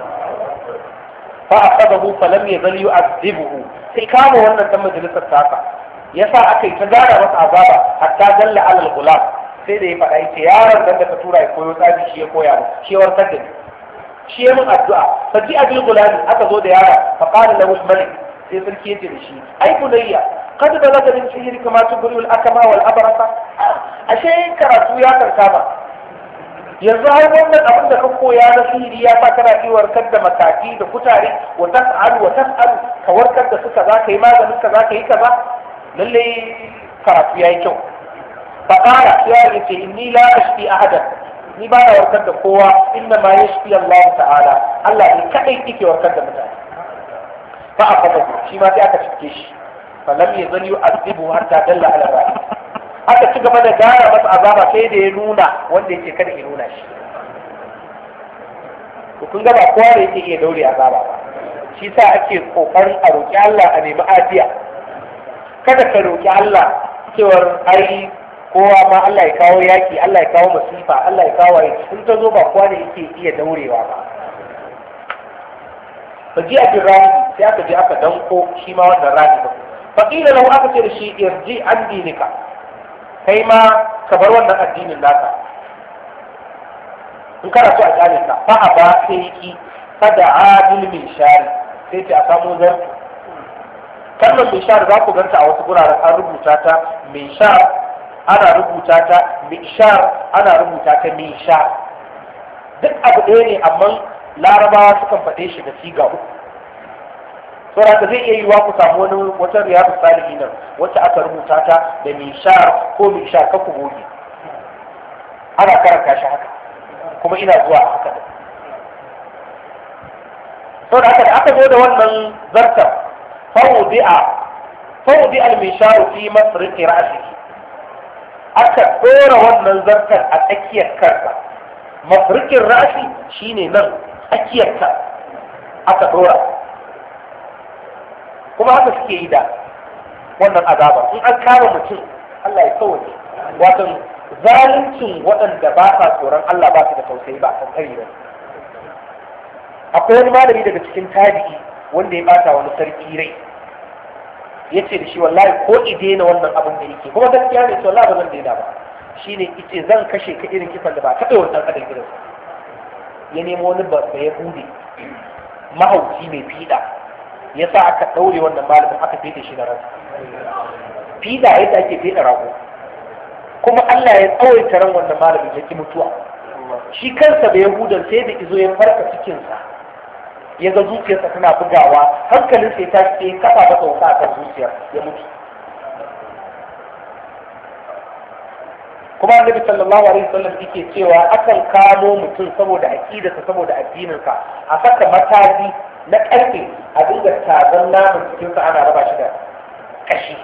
fa aqadahu fa lam yazal yu'adhibuhu, sai kama wannan dan majalisar taka yasa aka yi ta gada masa azaba hatta dalla alal gulam, sai da ya faɗa yace yaron nan da ka tura ya koyo tsabi shi ya koya mu, shi ya warkar da ni, shi ya min addu'a. fa ji abil gulami, aka zo da yara fa qala lahu malik, sai sarki yace da shi ai bunayya kad balaga min sihri kama tubri al akama wal abrasa ashe karatu ya kankama yanzu har wannan abin da ka koya na sihiri ya sa kana iya warkar da makafi da kutare wa tas'alu wa tas'alu ka warkar da suka za ka yi maganin ka za ka yi kaza lalle karatu yayi kyau fa qala ya yace inni la ashfi ahadan ni ba na warkar da kowa inna ma yashfi Allah ta'ala Allah ne kadai yake warkar da mutane fa aqaba shi ma sai aka cike shi fa lam yazal yu'adibu hatta dalla ala ra'i aka ci gaba da gara masa azaba sai da ya nuna wanda yake kada ya nuna shi to kun ga ba kowa da yake iya daure azaba ba shi sa ake kokarin a roki Allah a nemi afiya kada ka roki Allah cewar ai kowa ma Allah ya kawo yaki Allah ya kawo masifa Allah ya kawo in ta zo ba kowa da yake iya daurewa ba fa ji a rani sai aka je aka danko shi ma wannan rani ba fa kila lahu aka ce da shi irji an dinika kai ma ka bar wannan addinin naka in kana so a kyale ka fa a ba sai yi kada adil min shari sai ta samu zarfi kalmar min shari za ku ganta a wasu guraren an rubuta ta min shar ana rubuta ta mishar ana rubuta ta mishar duk abu ɗaya ne amma larabawa sukan faɗe shi da siga uku saboda ka zai iya yiwa ku samu wani wata riyadu salihin nan wacce aka rubuta ta da mishar ko mishar ka ku goge ana karanta shi haka kuma ina zuwa haka da saboda haka da aka zo da wannan zartar fawdi'a fawdi al-mishar fi masriqi ra'sihi aka ɗora wannan zartar a tsakiyar karsa mafrikin rashi shine nan tsakiyar ka aka ɗora kuma haka suke yi da wannan azaba in an kama mutum Allah ya sauke wato zaluncin waɗanda ba sa tsoron Allah ba su da tausayi ba kan kare ba akwai wani malami daga cikin tabi'i wanda ya bata wani sarki rai ya ce da shi wallahi ko i daina wannan abin da yake kuma gaskiya ne to wallahi ba zan daina ba shine ice zan kashe ka irin kisan da ba taɓa wannan adam irin ya nemo wani ba ya bude mahauci mai fiɗa ya sa aka ɗaure wannan malamin aka fiɗe shi na ransa fiɗa yadda ake fiɗa rago kuma Allah ya tsawaita ran wannan malamin ya ki mutuwa shi kansa da yahudan sai da izo ya farka cikinsa ya ga zuciyarsa tana bugawa hankalin sai ta ce kafa masa wuka akan zuciyar ya mutu kuma annabi sallallahu alaihi wasallam yake cewa akan kamo mutum saboda aqidarsa saboda addininsa a saka mataji na karfe a dinga tazan namun cikin sa ana raba shi da kashi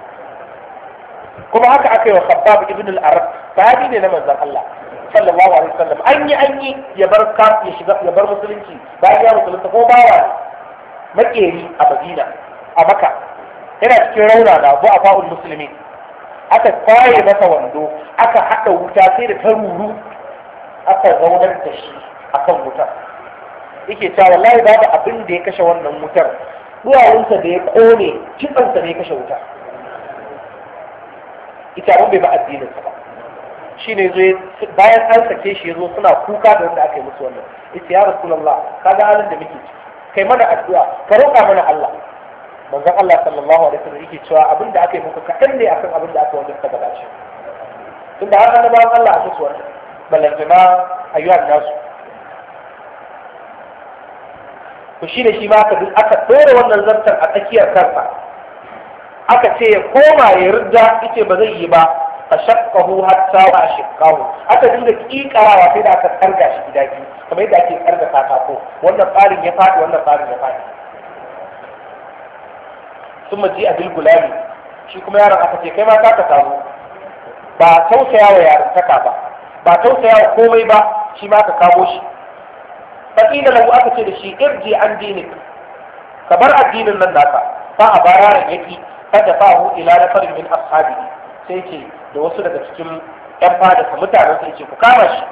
kuma haka aka yi wa Khabbab ibn al-Arab sahabi ne na manzon Allah sallallahu alaihi wasallam an yi an yi ya bar ka ya shiga ya bar musulunci bayan ya musulunta ko bawa makeri a Madina a Makka yana cikin rauna da Abu Afa'ul Muslimin aka kwaye masa wando aka haɗa wuta sai da ta ruru aka zaunar da shi akan wutar yake cewa wallahi babu abin da ya kashe wannan wutar duwawunsa da ya kone kitsansa da ya kashe wutar ita abin bai ba addininsa ba shi ne zai bayan an sake shi ya zo suna kuka da wanda aka yi musu wannan ita ya rasulullah ka ga halin da muke ciki kai mana addu'a ka roƙa mana Allah manzon Allah sallallahu alaihi wasallam yake cewa abin da aka yi muku kaɗan ne akan abin da aka wanda suka gabace tunda har annabawan Allah a musu wannan balantana ayyuhan nasu to shi ne shi ma aka aka ɗora wannan zartar a tsakiyar kansa aka ce ya koma ya rida ita ba zai yi ba fashakkahu hatta wa ashqahu aka dinga kikarawa sai da aka karga shi gida biyu kamar yadda ake karga katako wannan farin ya fadi wannan farin ya fadi kuma ji abil gulami shi kuma yaron aka ce kai ma ka ka samu ba tausaya wa yaron taka ba ba tausaya wa komai ba shi ma ka kamo shi fakila lahu aka ce da shi irji an dinik ka bar addinin nan naka fa a bara yaki kada fa'u ila nafarin min ashabihi sai ce da wasu daga cikin ‘yan fadasa mutanen sai ce ku kama shi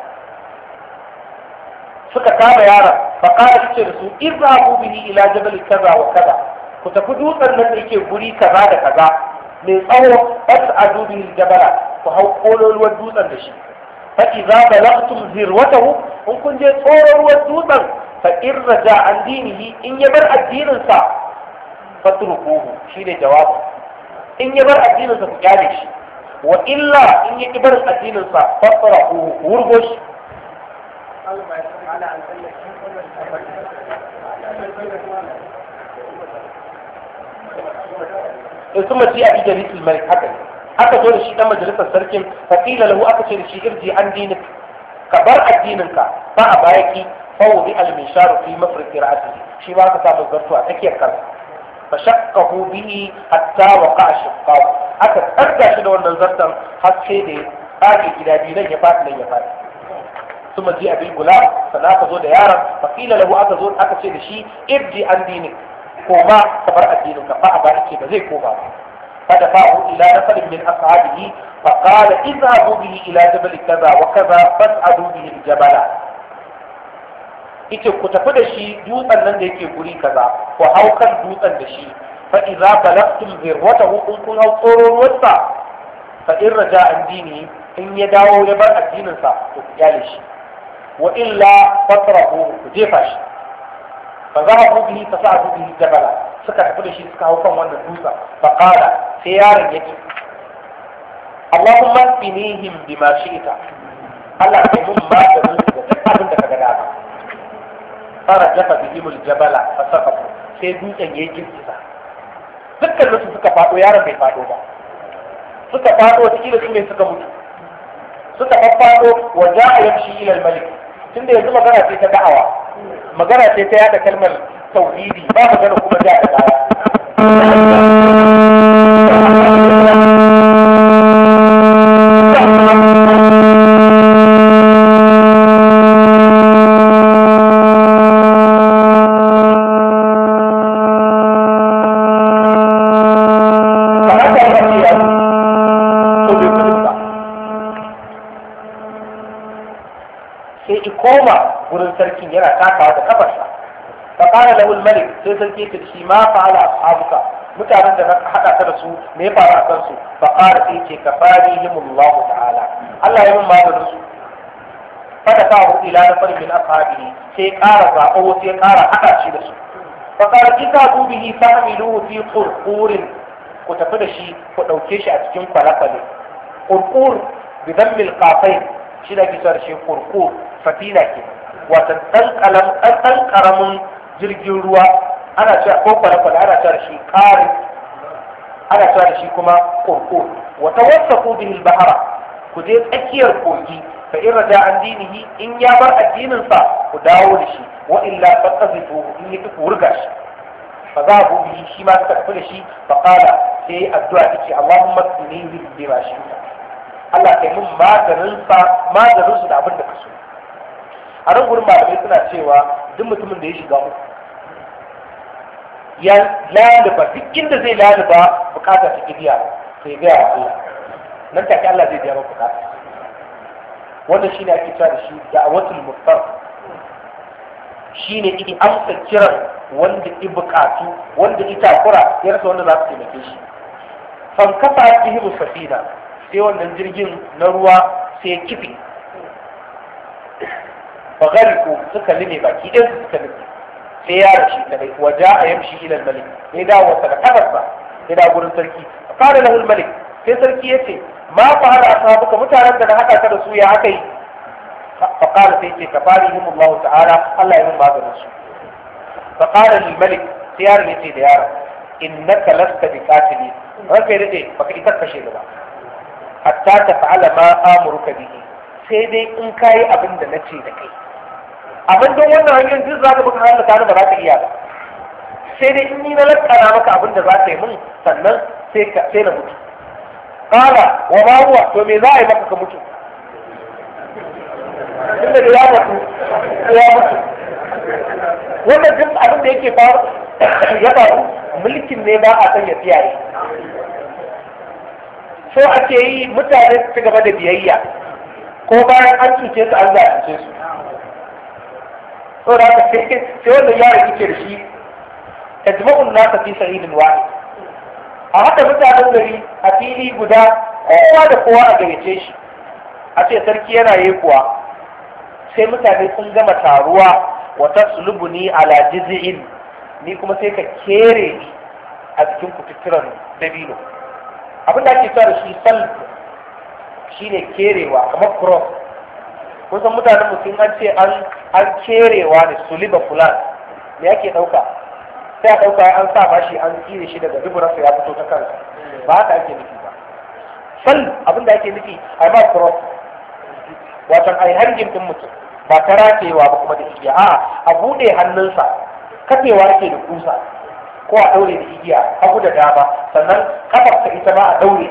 suka kama yaron ba kara su ce da su in za ku bihi ila jabal kaza wa kaza ku tafi dutsen nan da yake guri kaza da kaza mai tsawo bas a dubi jabala ku hau kololuwar dutsen da shi fa idza balagtum zirwatahu in kun je tsororuwar dutsen fa in raja an dinihi in ya bar addinin sa fatrukuhu shine jawabu. In ya bar addinin sa ku kyale shi, wa illa in ya ki barin addinin sa fatrakuhu wurgo shi. in sun mace a ijari ilmalik haka ne aka zo da shi dan majalisar sarkin fakila lahu aka ce da shi irji an dinik ka bar addininka ba a bayaki fawdi al-misharu fi mafriki ra'sihi shi ba ka samu zarto a tsakiyar kansa fa shaqqahu bihi hatta waqa'a shiqqahu aka tsarga shi da wannan zartan har sai da ya tsage gida biyu nan ya fadi nan ya fadi ثم جاء بالغلام فناك زود يارا فقيل له aka zo aka ce da shi irji an dinik koma ka bar addinin ka fa ba ce ba zai koma ba فدفعه إلى نفر من أصحابه فقال اذهبوا به إلى جبل كذا وكذا فاسعدوا به الجبل ita ku tafi da shi dutsen nan da yake guri kaza ku hau kan dutsen da shi fa idza balagtum zirwatahu in kun hau tsororuwarsa fa in raja an dini in ya dawo ya bar addinin sa to ku kyale shi wa illa fatrahu ku jefa shi fa zahabu bihi fa sa'adu bihi jabala suka tafi da shi suka hau kan wannan dutsen fa qala sai yaron yake Allahumma finihim bima shi'ta Allah ya mun maganin da duk abin da kaga dama fara jafa bihimul jabala fa saqatu sai dutsen yayi girgiza dukkan su suka fado yaron bai fado ba suka fado wata kila su ne suka mutu suka faffado wa ja'a yamshi ila al-malik tunda yanzu magana ce ta da'awa magana ce ta yada kalmar tauhidi ba magana kuma ja da baya koma gurin sarkin yana takawa da kafarsa fa qala lahu al-malik sai sarki ya ce ma fa'ala ashabuka mutanen da na hada ka da su me ya faru a kan su fa qala sai ce kafarihimullah ta'ala Allah ya mun maganin su fa da fa'u ila nafar min ashabihi sai ƙara zaɓo wasu ya ƙara hada shi da su fa qala kitabu bihi fa'miluhu fi qurqurin ku tafi da shi ku dauke shi a cikin kwalakwale qurqur bi dhammil qafain shi da kisar shi qurqur fatina ke wata ɗan ƙaramin jirgin ruwa ana cewa ko kwale-kwale ana cewa da shi ƙari ana cewa da shi kuma ƙorƙo wata wasa ko bihil bahara ku je tsakiyar kogi fa in raja an dinihi in ya bar addininsa ku dawo da shi wa illa faqazitu in yi ku wurga shi fa za ku bihi shi ma suka tafi da shi fa qala sai addu'a tace Allahumma qini bi ma shi Allah kai mun maganin sa maganin su da abin da ka so a nan gurin malamai suna cewa duk mutumin da ya shiga uku ya laluba duk inda zai laluba bukata ta kibiya sai gaya wa Allah nan take Allah zai biya maka bukata wannan shine ake cewa da shi da'watul muttar shine idi amsa kiran wanda i bukatu wanda i takura ya rasa wanda za su taimake shi fan kafa bihi safina sai wannan jirgin na ruwa sai kifi فغرقوا suka lime baki ɗin suka lime sai ya rashi kadai waje a yamshi ilal malik sai dawo wata da kafarsa sai da gurin sarki fara lahul malik sai sarki ya ce ma fara ashabuka mutanen da na haɗa ka da su ya aka yi fa qala sai ce kafarihim Allah ta'ala Allah ya mun maganin su fa qala lil malik sai yaron ya ce da yaron innaka lasta biqatili ranka ya dade baka ita kashe ni ba hatta taf'ala ma amuruka bihi sai dai in kayi abin da nace da kai abin don wannan hanyar duk za ka buka hallaka ni ba za ka iya ba sai dai in ni na lakana maka abin da za ka yi min sannan sai ka sai na mutu qala wa ma huwa to me za a yi maka ka mutu tunda da ya mutu ya mutu wannan duk abin da yake faru ya faru mulkin ne ba a san ya tsiyaye so ake yi mutane su gaba da biyayya ko bayan an cuce su an zalunce su so da haka sai sai wannan yaron yake da shi tajma'un nasa fi sa'idin wahid a haka mutanen gari a fili guda kowa da kowa a gayyace shi a ce sarki yana yi kuwa sai mutane sun gama taruwa wata sulubuni ala jiz'in ni kuma sai ka kere ni a jikin kututturan dabino. Abin da ake cewa da shi sal shine kerewa kamar cross. Kun san mutanen mutum an ce an an kerewa da suliba fulan me yake dauka sai a dauka an sa mashi an tsire shi daga duburarsa ya fito ta kansa ba haka ake nufi ba. Sal abin da ake nufi a ma cross wato ai hangin din mutum ba ta rakewa ba kuma da igiya a a bude hannunsa kafewa yake da kusa ko a daure da igiya hagu da dama sannan kafarsa ita ma a daure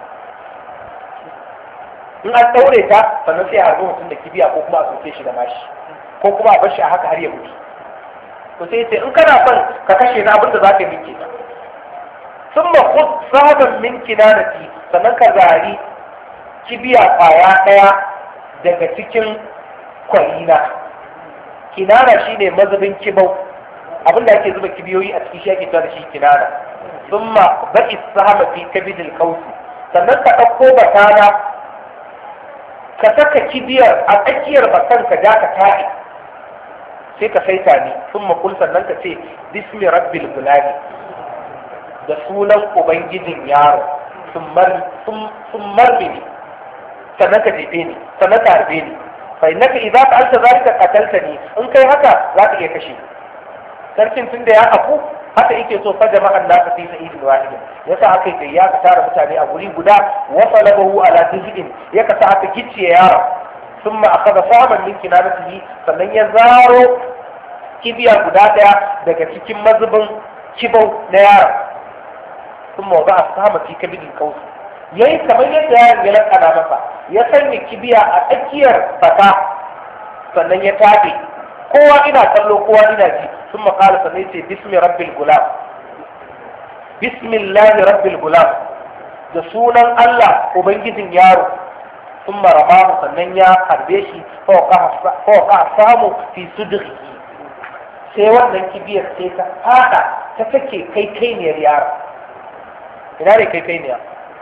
in an daure ta sannan sai a harbi mutum da kibiya ko kuma a soke shi da mashi ko kuma a bar shi a haka har ya mutu. To sai sai in kana son ka kashe na abin da za ka minke ta sun ma khud sahaban min kinanati sannan ka zari kibiya kwaya daya daga cikin kwalina. Kinana shine mazubin kibau abinda ake zuba kibiyoyi a cikin shi ake cewa da shi kinana. Summa ba'i sahaba fi kabidil kausi sannan ka ɗauko batana ka saka kibiyar a tsakiyar bakan ka ja ka taɗi sai ka saita ni summa kul sannan ka ce bismi rabbil gulani da sunan ubangijin yaro sun marmini sannan ka jefe ni sannan ka harbe ni fa innaka idza fa'alta zalika qataltani in kai haka za ka iya kashe sarkin tunda ya afu haka yake so fa jama'an nasu fi sa'idin wahidin yasa aka yi ya ka tara mutane a guri guda wa salabahu ala tizin ya ka sa aka gicciye yaro thumma akhadha saman min kinanatihi sannan ya zaro kibiya guda daya daga cikin mazubin kibau na yaro thumma wada'a sama fi kabidil qaus yayi kamar yadda yaron ya lakana masa ya sanya kibiya a tsakiyar bata sannan ya tabe kowa ina kallo kowa ina ji ثم قال سميتي باسم رب الغلام بسم الله رب الغلام da sunan Allah ubangijin yaro sun marama sannan ya harbe shi fauka samu fi sudri sai wannan kibiyar sai ta fada ta take kai kainiyar yaro. Ina ne kai kainiyar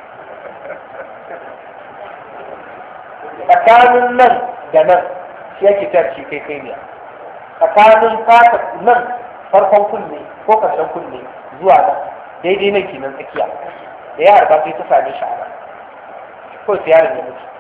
tsakanin nan da nan shi yake tarci kai kainiyar tsakanin fata nan farkon kunne ko ƙarshen kunne zuwa nan daidai nan kenan tsakiya da ya harba sai ta same shi a nan ko sai yaron ya mutu.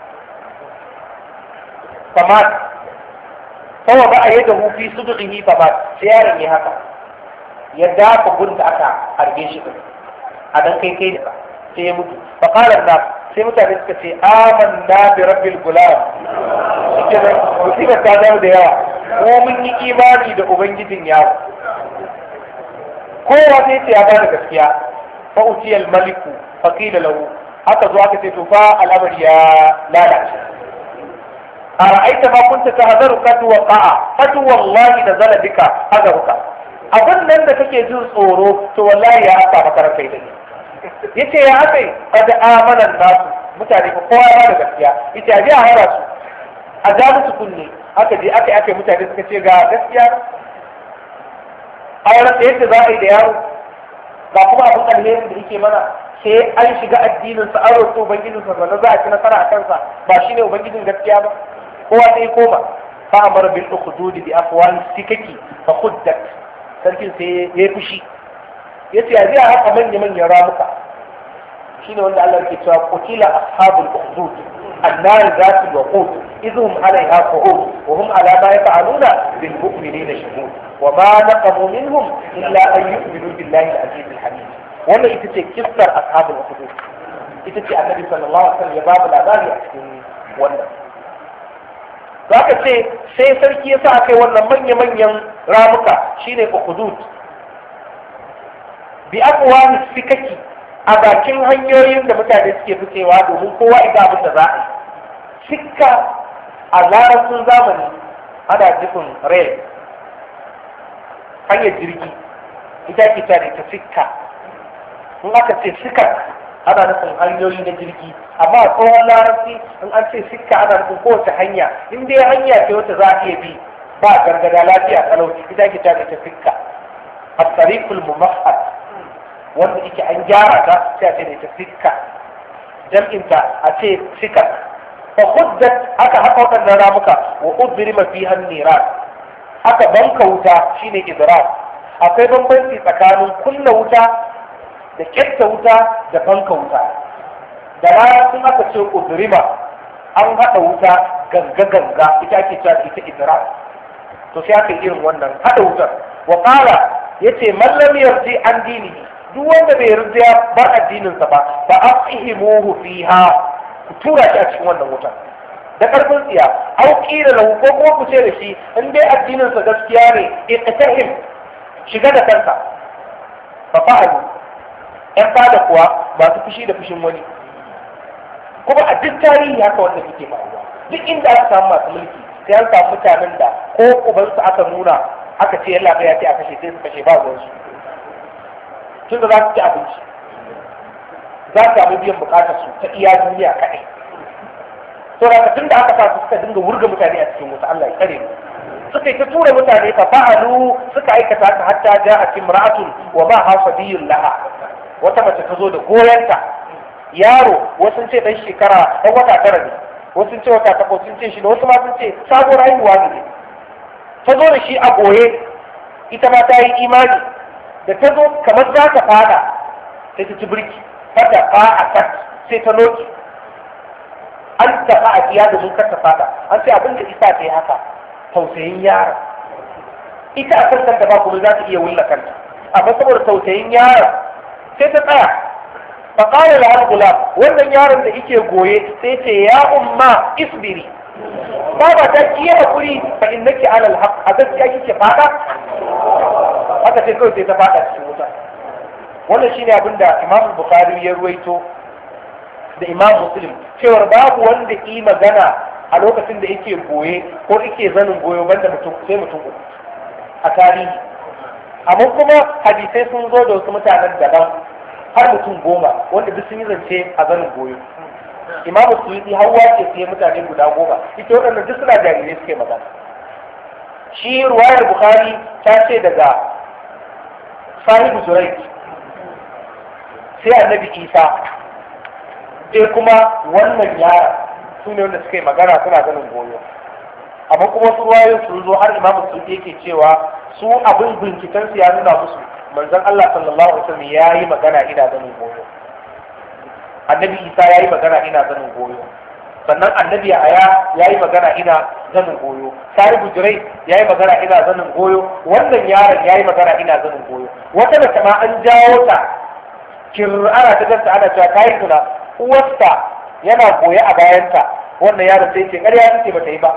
famat kawai ba a yadda hufi su duɗin famat sai yaron ya haka ya dafa gun da aka harbe shi ɗin a dan kai kai da sai ya mutu fakalar na sai mutane suka ce amanna bi rabbil gulam shi ke musibar ta zama da yawa ko mun yi imani da ubangijin yaro. Kowa sai ce ya bada gaskiya fa utiyal maliku fa qila lahu aka zo aka ce to fa al'amari ya lalace ara'aita ma kunta tahzaru qad waqa'a qad wallahi nazala bika azruka abin nan da kake jin tsoro to wallahi ya aka maka kai da ni yace ya akai qad amana nasu mutane ko kowa ya bada gaskiya yace a ji a hara su a ja musu kunne aka je aka aka mutane suka ce ga gaskiya auren da yadda za a yi da yaro ga kuma abin alherin da yake mana sai an shiga addinin sa an roƙi ubangijin sa sannan za a ci nasara a kansa ba shine ubangijin gaskiya ba kowa sai koma fa amara bil ukhdud bi afwan sikaki fa khuddat sarkin sai ya fushi yace ya zai haka manya manyan ramuka shine wanda Allah yake cewa qutila ashabul ukhdud النار ذات الوقود إذ هم عليها قعود وهم على ما يفعلون بالمؤمنين شهود وما نقموا منهم إلا أن يؤمنوا بالله العزيز الحميد. وما يتسي كسر أصحاب الأخدود يتسي النبي صلى الله عليه وسلم يباب الأمان يأتين ولا ذاك سي سي سركي يساكي ولا من يمن ين رامك شيني أخدود بأقوام السككي a bakin hanyoyin da mutane suke fitewa domin kowa idan abin da za a yi. Sikka a larabcin zamani ana jifin rail hanyar jirgi ita ke ta da ita sikka in aka ce sikka ana nufin hanyoyi na jirgi amma a tsohon larabci in an ce sikka ana nufin kowace hanya in dai hanya ce wata za a iya bi ba gargada lafiya kalau ita ke ta da ita sikka at-tariqul mumahhad wanda yake an gyara ta sai a ce ne ta sikka jam'inta a ce sikka fa khuddat aka haka wadannan ramuka wa udrima fiha an-niran aka banka wuta shine idrar akwai bambanci tsakanin kunna wuta da ƙetta wuta da banka wuta. Da rana sun aka ce udrima an haɗa wuta ganga ganga ita ake cewa ita idra. To sai aka irin wannan haɗa wutar. Wa qala yace man lam yarji an dinihi, duk wanda bai yarda ya bar addininsa ba fa aqihimuhu fiha, ku tura shi a cikin wannan wutar da karfin tsiya. Au qila lahu, ko kuma ku ce da shi in dai addininsa gaskiya ne iqtahim, shiga da kanka. Fa fa'alu, yan fada kuwa ba su fushi da fushin wani. Kuma a duk tarihi haka wanda suke faruwa, duk inda aka samu masu mulki sai an samu mutanen da ko ubansu aka nuna aka ce yalla ya ce a kashe sai su kashe ba ruwansu, tun da za su ci abinci, za su samu biyan bukatar su ta iya duniya kaɗai. To da tun da aka sa su suka dinga wurga mutane a cikin wuta, Allah ya tsare mu. Suka yi ta tura mutane fa fa'alu, suka aikata ta hatta ja'at imra'atun wa ma hafadiyun laha. Wata mace ta zo da goyonta, yaro wasu ce dan shekara ɗan wata tara ne, wasu ce wata takwas, sun ce shi da wasu ma sun ce sabuwar haihuwa ne. Ta zo da shi a goye, ita ma ta yi imani. Da ta zo kamar za ta fada sai ta ci birki, fata fa a kat sai ta noki. An tafa a kiya da kar ta fada, an sai abin da isa ta yi haka, tausayin yara. Ita a kan kanta ba kuma za ta iya wulla kanta, amma saboda tausayin yara sai ta tsaya. faƙalar al-gula, wannan yaron da yake goye sai ce ya umma isbiri, baba ta kiyaye hakuri fa innaki ala al-haq, a gaskiya kike fada. Haka sai kawai sai ta fada cikin wuta. Wannan shine abin da Imam Bukhari ya ruwaito da Imam Muslim, cewar babu wanda yi magana a lokacin da yake goye ko yake zanin goyo banda mutum sai mutum uku a tarihi. Amma kuma hadisai sun zo da wasu mutanen daban har mutum goma wanda duk sun yi zance a zanin goyo. Imam Suyuti hawa ce sai mutane guda goma, ita waɗannan duk suna jarirai suke magana. Shi ruwayar Bukhari ta ce daga sahibu Zuraik sai annabi Isa sai kuma wannan yara su ne wanda suka yi magana suna ganin goyo. Amma kuma wasu ruwayoyin sun zo har Imam Suyuti yake cewa su abin bincikensu ya nuna musu manzon Allah sallallahu alaihi wasallam ya yi magana ina ganin goyo, annabi Isa ya yi magana ina ganin goyo, sannan annabi Yahaya ya yi magana ina ganin goyo, Sahibu Jurai ya yi magana ina ganin goyo, wannan yaron ya yi magana ina ganin goyo. Wata mace ma an jawo ta kir'ana ta ganta ana cewa ta yi tuna uwarta yana goye a bayanta, wannan yaron sai ce ƙarya take bata yi ba.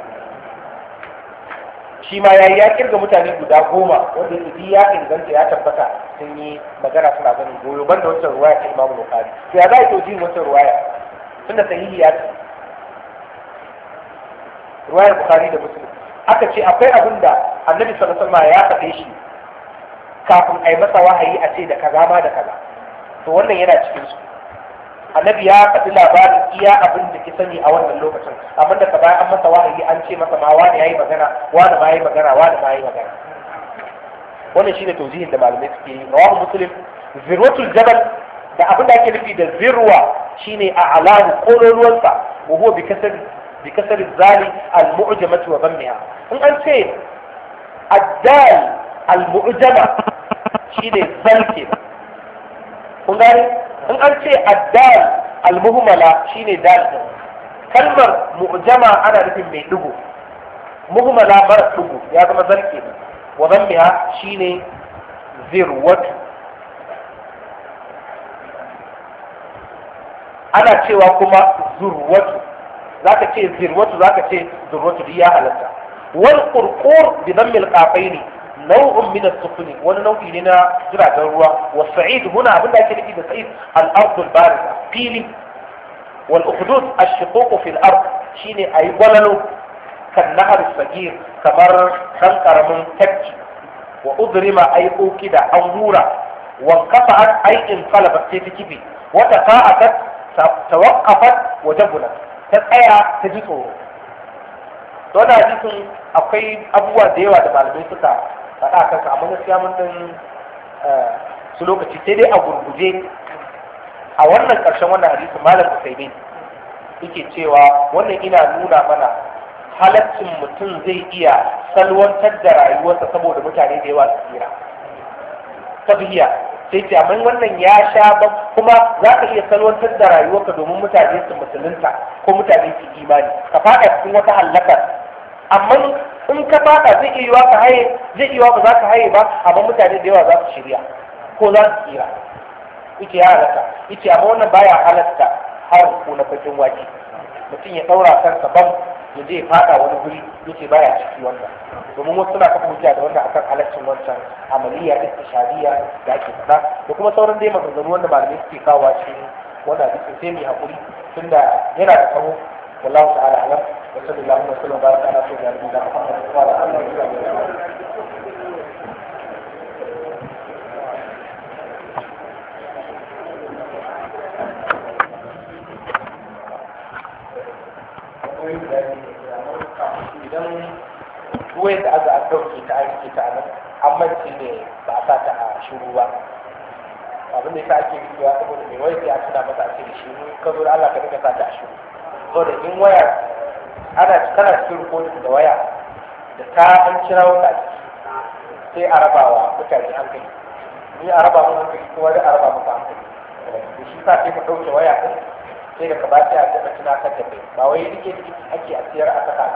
Shi ma ya yi ya kirga mutane guda goma wanda yake ya inganta ya tabbata sun yi magana suna ganin goyo, banda wancan ruwaya ta Imam Bukhari. To ya za a yi jin wancan ruwaya tunda sahihi ya ce ruwayar Bukhari da Muslim. Aka ce akwai abin da Annabi sallallahu alaihi wasallam ya faɗe shi kafin a yi masa wahayi a ce da kaza ma da kaza, to wannan yana cikin su. Annabi ya faɗi labarin iya abin da ki sani a wannan lokacin, amma da bayan an masa wahayi an ce masa ma wani yayi magana, wani ma yayi magana, wani ma yayi magana. Wannan shine tauzihin da malamai suke yi. Rawahu Muslim. Zirwatul Jabal, da abin da ake nufi da zirwa shine a alahu kololuwansa, wa huwa bi kasar bi kasar zali al-mu'jamati wa dhammiha. In an ce addal al-mu'jama shine zalke. Kun gane? In an ce addal al-muhmala shine dal. Kalmar mu'jama ana nufin mai dugu, muhmala mara dugu ya zama zalke. Wa dhammiha shine zirwatu. Ana cewa kuma zurwatu, zaka ce zirwatu, zaka ce zurwatu, duk ya halatta. Wal qurqur bi dhammil qafaini nau'un min as-sufuni, wani nau'i ne na jiragen ruwa. Wa sa'id huna abin da ake nufi da sa'id al-ardh al-barida, fili. Wal ukhdud ash-shuquq fi al-ard shine ayi gwalalo kan nahar sagir, kamar dan karamin tafki. Wa udrima ay ukida an hura, wa qafa'at ay in qalabat sai ta kibi, wa tafa'at tawaqqafat wa jabulat, ta tsaya ta ji tsoro. Don hadisin akwai abubuwa da yawa da malamai suka faɗa kansa, amma gaskiya mun dan su lokaci sai dai a gurguje. A wannan ƙarshen wannan hadisin malam Usaimin yake cewa wannan ina nuna mana halaccin mutum zai iya salwantar da rayuwarsa saboda mutane da yawa su tsira. Tabiya sai ce amma wannan ya sha ba kuma za ka iya salwantar da rayuwarka domin mutane su musulunta ko mutane su imani ka fada cikin wata halakar amma in ka fada zai iya yiwa ka haye zai iya yiwa ba za ka haye ba amma mutane da yawa za su shirya ko za su tsira yace ya halaka yace amma wannan baya halatta har ko na bakin wake mutum ya daura kansa ban ya je ya fada wani guri yace baya ciki wannan domin wasu suna kafa hujja da wannan akan halaccin wancan amaliya istishariya da ake faɗa da kuma sauran dai maganganu wanda malamai suke kawo cikin wannan hadisin sai mai hakuri tunda yana da tsawo wallahu ta'ala alam wa sallallahu alaihi wa sallam baraka ala sayyidina Muhammad wa ala alihi wa sahbihi idan ruwai da aka a ɗauke ta aiki ta nan amma ce ne ba a sa ta a shuru ba abin da ya sa ake yi ya saboda mai waya ya tuna masa a ce da shi ka zo da Allah ka dinga sa ta a shuru so da in waya ana kana cikin rikodin da waya da ta an kira wata sai a raba wa mutane hankali ni a raba mu hankali kuma da a raba maka hankali da shi sa sai ka ɗauke waya ɗin sai da ka ba ta a daga tunatar da kai ba wai rike da ake a siyar a saka a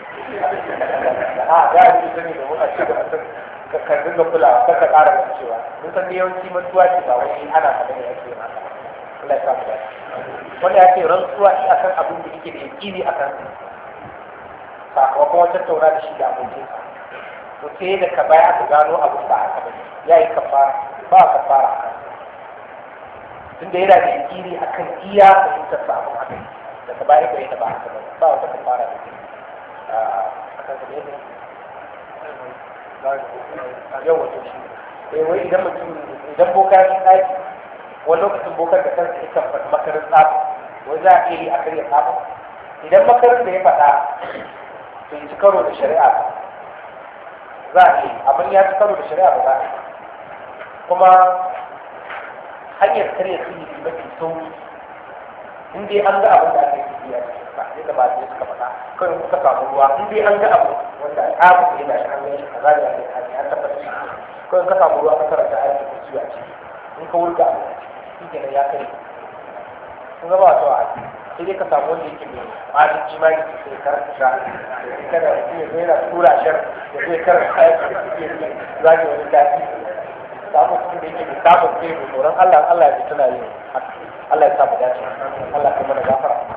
a ga yi zane da wani a ce da mutum ka dinga kulawa kar ka ƙara da cewa mun san da yawanci mantuwa ce ba wai ana ka gani ake yin haka Allah ya samu dace wanda ya ce rantsuwa shi akan abin da yake da yaƙini a kan sakamakon wata taura da shi da abokinsa to sai da ka baya ka gano abin ba haka bane ya yi kafara ba kafara a kan tunda yana da yaƙini akan iya fahimtar sabon haka daga baya bai da ba haka ba ba wata kafara da ke a kan da ne a yau wato shi eh wai idan mutum idan boka ya tsaki wani lokacin bokar da kansa ya kan makarin tsafi wai za a iya yi a karya tsafi idan makarin da ya faɗa bai ci karo da shari'a ba za a iya abin ya ci karo da shari'a ba za a yi kuma hanyar karya sihiri mafi sauki in dai an ga abin da ake yi a cikin sa yadda ba zai suka faɗa kawai kuka samu ruwa in dai an ga abu wanda al'amu ne na shi hanyar shi kaza da ake kaji an tabbata shi kawai ka samu ruwa ka karanta aiki da ciwo a ciki in ka wurga abu shi kenan ya kare kun gaba wasu a sai dai ka samu wanda yake mai malin imani sai karanta sha kada ya zo yana tura shar da zai karanta aiki da suke zage wani dafi samu kuma da yake da samun kai da tsoron Allah Allah ya tuna yin Allah ya samu dace Allah ya mana gafara